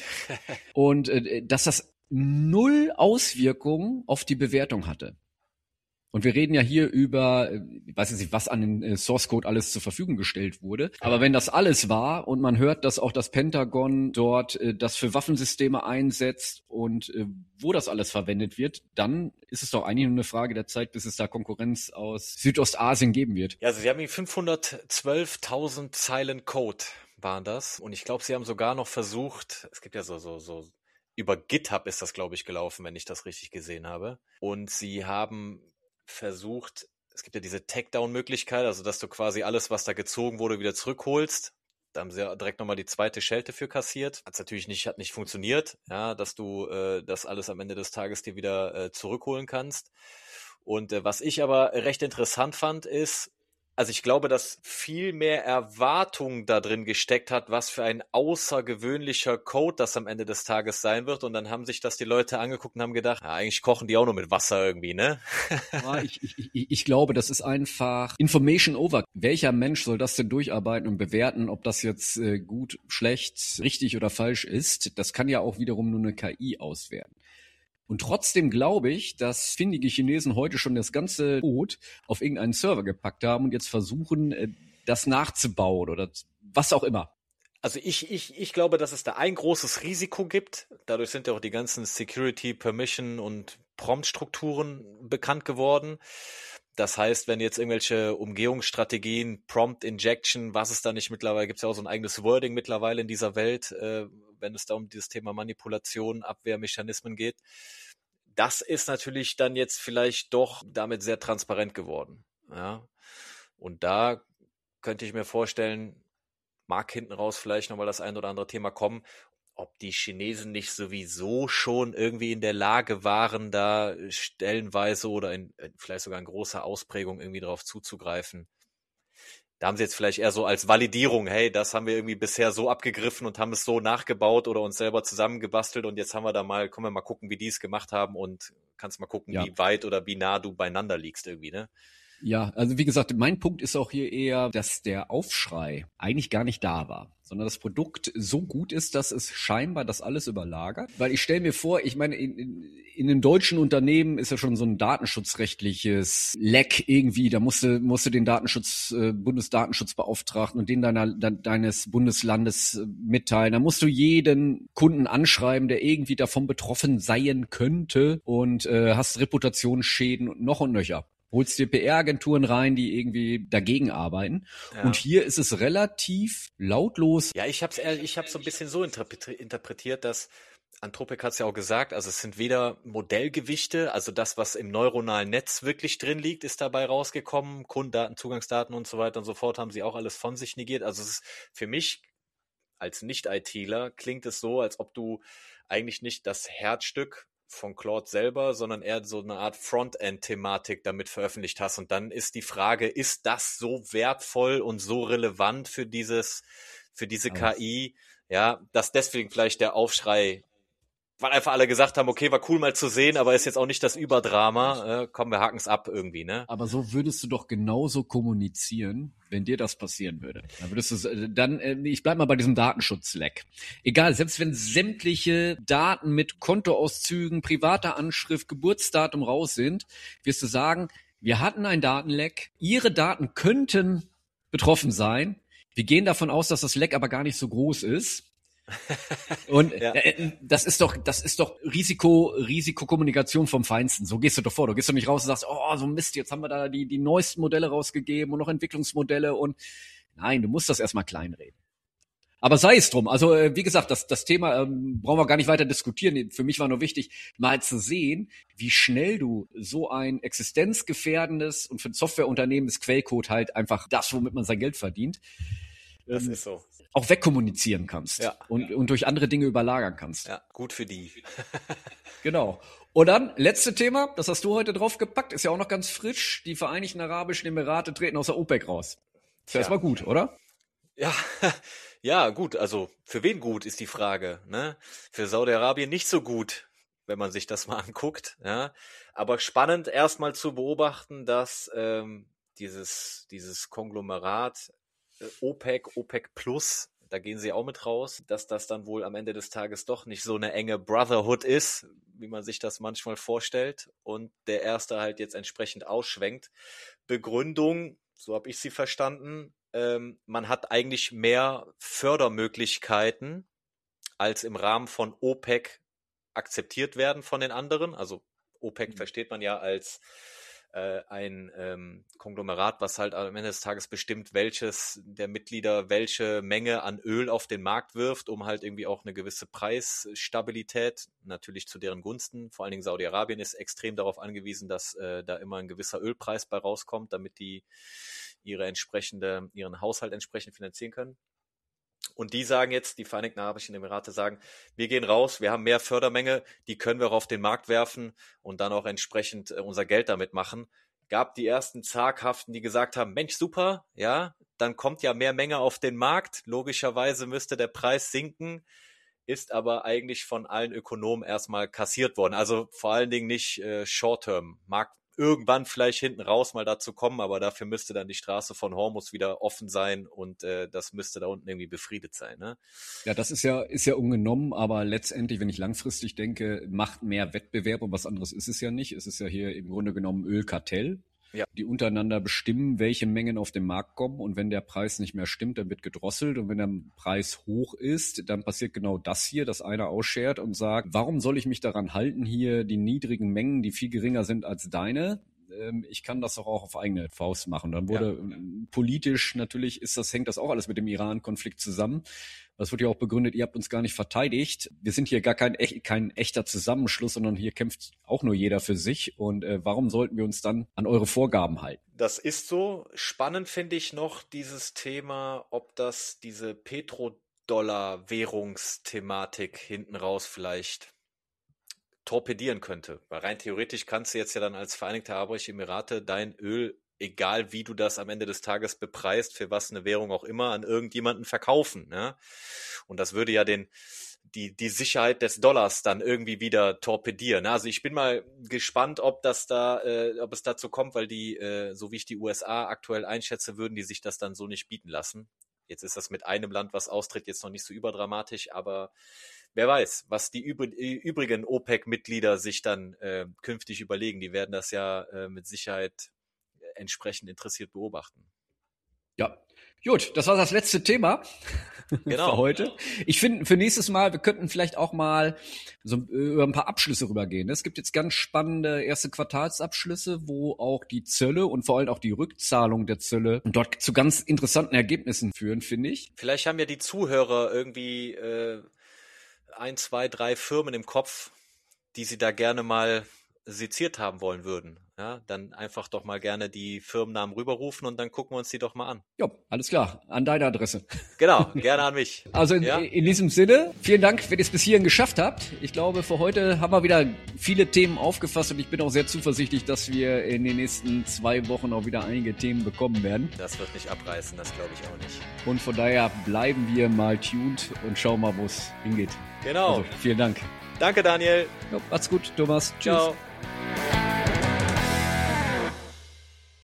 und äh, dass das null Auswirkungen auf die Bewertung hatte. Und wir reden ja hier über, ich weiß jetzt nicht, was an den Source Code alles zur Verfügung gestellt wurde. Aber wenn das alles war und man hört, dass auch das Pentagon dort äh, das für Waffensysteme einsetzt und äh, wo das alles verwendet wird, dann ist es doch eigentlich nur eine Frage der Zeit, bis es da Konkurrenz aus Südostasien geben wird. Ja, also sie haben fünfhundertzwölftausend Zeilen Code waren das. Und ich glaube, sie haben sogar noch versucht, es gibt ja so, so, so, über GitHub ist das, glaube ich, gelaufen, wenn ich das richtig gesehen habe. Und sie haben versucht, es gibt ja diese Takedown-Möglichkeit, also dass du quasi alles, was da gezogen wurde, wieder zurückholst. Da haben sie ja direkt nochmal die zweite Schelte für kassiert. Hat's natürlich nicht, hat nicht funktioniert, ja, dass du äh, das alles am Ende des Tages dir wieder äh, zurückholen kannst. Und äh, was ich aber recht interessant fand, ist, also ich glaube, dass viel mehr Erwartung da drin gesteckt hat, was für ein außergewöhnlicher Code das am Ende des Tages sein wird. Und dann haben sich das die Leute angeguckt und haben gedacht, ja, eigentlich kochen die auch nur mit Wasser irgendwie, ne? Ja, ich, ich, ich glaube, das ist einfach Information over. Welcher Mensch soll das denn durcharbeiten und bewerten, ob das jetzt äh, gut, schlecht, richtig oder falsch ist? Das kann ja auch wiederum nur eine K I auswerten. Und trotzdem glaube ich, dass findige Chinesen heute schon das ganze Code auf irgendeinen Server gepackt haben und jetzt versuchen, das nachzubauen oder was auch immer. Also ich, ich, ich glaube, dass es da ein großes Risiko gibt. Dadurch sind ja auch die ganzen Security, Permission und Prompt-Strukturen bekannt geworden. Das heißt, wenn jetzt irgendwelche Umgehungsstrategien, Prompt Injection, was es da nicht mittlerweile, gibt es ja auch so ein eigenes Wording mittlerweile in dieser Welt, äh, wenn es da um dieses Thema Manipulation, Abwehrmechanismen geht. Das ist natürlich dann jetzt vielleicht doch damit sehr transparent geworden. Ja. Und da könnte ich mir vorstellen, mag hinten raus vielleicht nochmal das ein oder andere Thema kommen, ob die Chinesen nicht sowieso schon irgendwie in der Lage waren, da stellenweise oder in vielleicht sogar in großer Ausprägung irgendwie darauf zuzugreifen. Da haben sie jetzt vielleicht eher so als Validierung, hey, das haben wir irgendwie bisher so abgegriffen und haben es so nachgebaut oder uns selber zusammengebastelt und jetzt haben wir da mal, können wir mal gucken, wie die es gemacht haben und kannst mal gucken, ja, wie weit oder wie nah du beieinander liegst irgendwie, ne? Ja, also wie gesagt, mein Punkt ist auch hier eher, dass der Aufschrei eigentlich gar nicht da war, sondern das Produkt so gut ist, dass es scheinbar das alles überlagert. Weil ich stelle mir vor, ich meine, in, in, in den deutschen Unternehmen ist ja schon so ein datenschutzrechtliches Leck irgendwie, da musst du, musst du den Datenschutz, äh, Bundesdatenschutzbeauftragten und den deiner, de, deines Bundeslandes äh, mitteilen. Da musst du jeden Kunden anschreiben, der irgendwie davon betroffen sein könnte und äh, hast Reputationsschäden und noch und nöcher. Holst dir P R-Agenturen rein, die irgendwie dagegen arbeiten. Ja. Und hier ist es relativ lautlos. Ja, ich habe es ich hab's so ein bisschen so interpretiert, dass Anthropic hat es ja auch gesagt, also es sind weder Modellgewichte, also das, was im neuronalen Netz wirklich drin liegt, ist dabei rausgekommen. Kundendaten, Zugangsdaten und so weiter und so fort haben sie auch alles von sich negiert. Also es ist für mich als Nicht-ITler klingt es so, als ob du eigentlich nicht das Herzstück von Claude selber, sondern eher so eine Art Frontend-Thematik damit veröffentlicht hast. Und dann ist die Frage, ist das so wertvoll und so relevant für dieses, für diese ja. K I, ja, dass deswegen vielleicht der Aufschrei, weil einfach alle gesagt haben, okay, war cool mal zu sehen, aber ist jetzt auch nicht das Überdrama, äh, komm, wir haken es ab irgendwie, ne? Aber so würdest du doch genauso kommunizieren, wenn dir das passieren würde. Dann würdest du, dann, äh, ich bleib mal bei diesem Datenschutzleck. Egal, selbst wenn sämtliche Daten mit Kontoauszügen, privater Anschrift, Geburtsdatum raus sind, wirst du sagen, wir hatten ein Datenleck, Ihre Daten könnten betroffen sein. Wir gehen davon aus, dass das Leck aber gar nicht so groß ist. Und ja. äh, das ist doch, das ist doch Risiko, Risikokommunikation vom Feinsten. So gehst du doch vor. Du gehst doch nicht raus und sagst, oh, so Mist, jetzt haben wir da die, die neuesten Modelle rausgegeben und noch Entwicklungsmodelle und nein, du musst das erstmal kleinreden. Aber sei es drum. Also, äh, wie gesagt, das, das Thema ähm, brauchen wir gar nicht weiter diskutieren. Für mich war nur wichtig, mal zu sehen, wie schnell du so ein existenzgefährdendes und für ein Softwareunternehmen ist Quellcode halt einfach das, womit man sein Geld verdient. Das ähm, ist so. Auch wegkommunizieren kannst ja. und, und durch andere Dinge überlagern kannst. Ja, gut für die. Genau. Und dann, letzte Thema, das hast du heute draufgepackt, ist ja auch noch ganz frisch. Die Vereinigten Arabischen Emirate treten aus der OPEC raus. Ist ja erstmal gut, oder? Ja, ja, gut. Also für wen gut ist die Frage, ne? Für Saudi-Arabien nicht so gut. wenn man sich das mal anguckt. Ja. Aber spannend erstmal zu beobachten, dass ähm, dieses, dieses Konglomerat äh, OPEC, OPEC Plus, da gehen sie auch mit raus, dass das dann wohl am Ende des Tages doch nicht so eine enge Brotherhood ist, wie man sich das manchmal vorstellt, und der Erste halt jetzt entsprechend ausschwenkt. Begründung, so habe ich sie verstanden, ähm, man hat eigentlich mehr Fördermöglichkeiten, als im Rahmen von OPEC akzeptiert werden von den anderen. Also OPEC mhm. versteht man ja als äh, ein ähm, Konglomerat, was halt am Ende des Tages bestimmt, welches der Mitglieder welche Menge an Öl auf den Markt wirft, um halt irgendwie auch eine gewisse Preisstabilität, natürlich zu deren Gunsten. Vor allen Dingen Saudi-Arabien ist extrem darauf angewiesen, dass äh, da immer ein gewisser Ölpreis bei rauskommt, damit die ihre entsprechende, ihren Haushalt entsprechend finanzieren können. Und die sagen jetzt, die Vereinigten Arabischen Emirate sagen, wir gehen raus, wir haben mehr Fördermenge, die können wir auch auf den Markt werfen und dann auch entsprechend unser Geld damit machen. Gab die ersten Zaghaften, die gesagt haben, Mensch, super, ja, dann kommt ja mehr Menge auf den Markt, logischerweise müsste der Preis sinken, ist aber eigentlich von allen Ökonomen erstmal kassiert worden. Also vor allen Dingen nicht äh, Short-Term, mag irgendwann vielleicht hinten raus mal dazu kommen, aber dafür müsste dann die Straße von Hormuz wieder offen sein und äh, das müsste da unten irgendwie befriedet sein. Ne? Ja, das ist ja ist ja ungenommen, aber letztendlich, wenn ich langfristig denke, macht mehr Wettbewerb, und was anderes ist es ja nicht. Es ist ja hier im Grunde genommen Ölkartell, ja, die untereinander bestimmen, welche Mengen auf den Markt kommen, und wenn der Preis nicht mehr stimmt, dann wird gedrosselt, und wenn der Preis hoch ist, dann passiert genau das hier, dass einer ausschert und sagt, warum soll ich mich daran halten, hier die niedrigen Mengen, die viel geringer sind als deine? Ich kann das doch auch auf eigene Faust machen. Dann wurde ja. politisch natürlich ist das, hängt das auch alles mit dem Iran-Konflikt zusammen. Das wird ja auch begründet, ihr habt uns gar nicht verteidigt. Wir sind hier gar kein, kein echter Zusammenschluss, sondern hier kämpft auch nur jeder für sich. Und äh, warum sollten wir uns dann an eure Vorgaben halten? Das ist so. Spannend finde ich noch dieses Thema, ob das diese Petrodollar-Währungsthematik hinten raus vielleicht torpedieren könnte. Weil rein theoretisch kannst du jetzt ja dann als Vereinigte Arabische Emirate dein Öl, egal wie du das am Ende des Tages bepreist, für was eine Währung auch immer, an irgendjemanden verkaufen. Ne? Und das würde ja den die die Sicherheit des Dollars dann irgendwie wieder torpedieren. Also ich bin mal gespannt, ob das da, äh, ob es dazu kommt, weil die, äh, so wie ich die U S A aktuell einschätze, würden die sich das dann so nicht bieten lassen. Jetzt ist das mit einem Land, was austritt, jetzt noch nicht so überdramatisch, aber wer weiß, was die übrigen OPEC-Mitglieder sich dann äh, künftig überlegen. Die werden das ja äh, mit Sicherheit entsprechend interessiert beobachten. Ja, gut, das war das letzte Thema genau, für heute. Genau. Ich finde, für nächstes Mal, wir könnten vielleicht auch mal so über ein paar Abschlüsse rübergehen. Es gibt jetzt ganz spannende erste Quartalsabschlüsse, wo auch die Zölle und vor allem auch die Rückzahlung der Zölle dort zu ganz interessanten Ergebnissen führen, finde ich. Vielleicht haben ja die Zuhörer irgendwie äh, ein, zwei, drei Firmen im Kopf, die sie da gerne mal seziert haben wollen würden. Ja, dann einfach doch mal gerne die Firmennamen rüberrufen und dann gucken wir uns die doch mal an. Ja, alles klar. An deine Adresse. Genau, gerne an mich. Also in, ja? in diesem Sinne, vielen Dank, wenn ihr es bis hierhin geschafft habt. Ich glaube, für heute haben wir wieder viele Themen aufgefasst und ich bin auch sehr zuversichtlich, dass wir in den nächsten zwei Wochen auch wieder einige Themen bekommen werden. Das wird nicht abreißen, das glaube ich auch nicht. Und von daher bleiben wir mal tuned und schauen mal, wo es hingeht. Genau. Also, vielen Dank. Danke, Daniel. Ja, macht's gut, Thomas. Tschüss. Ciao.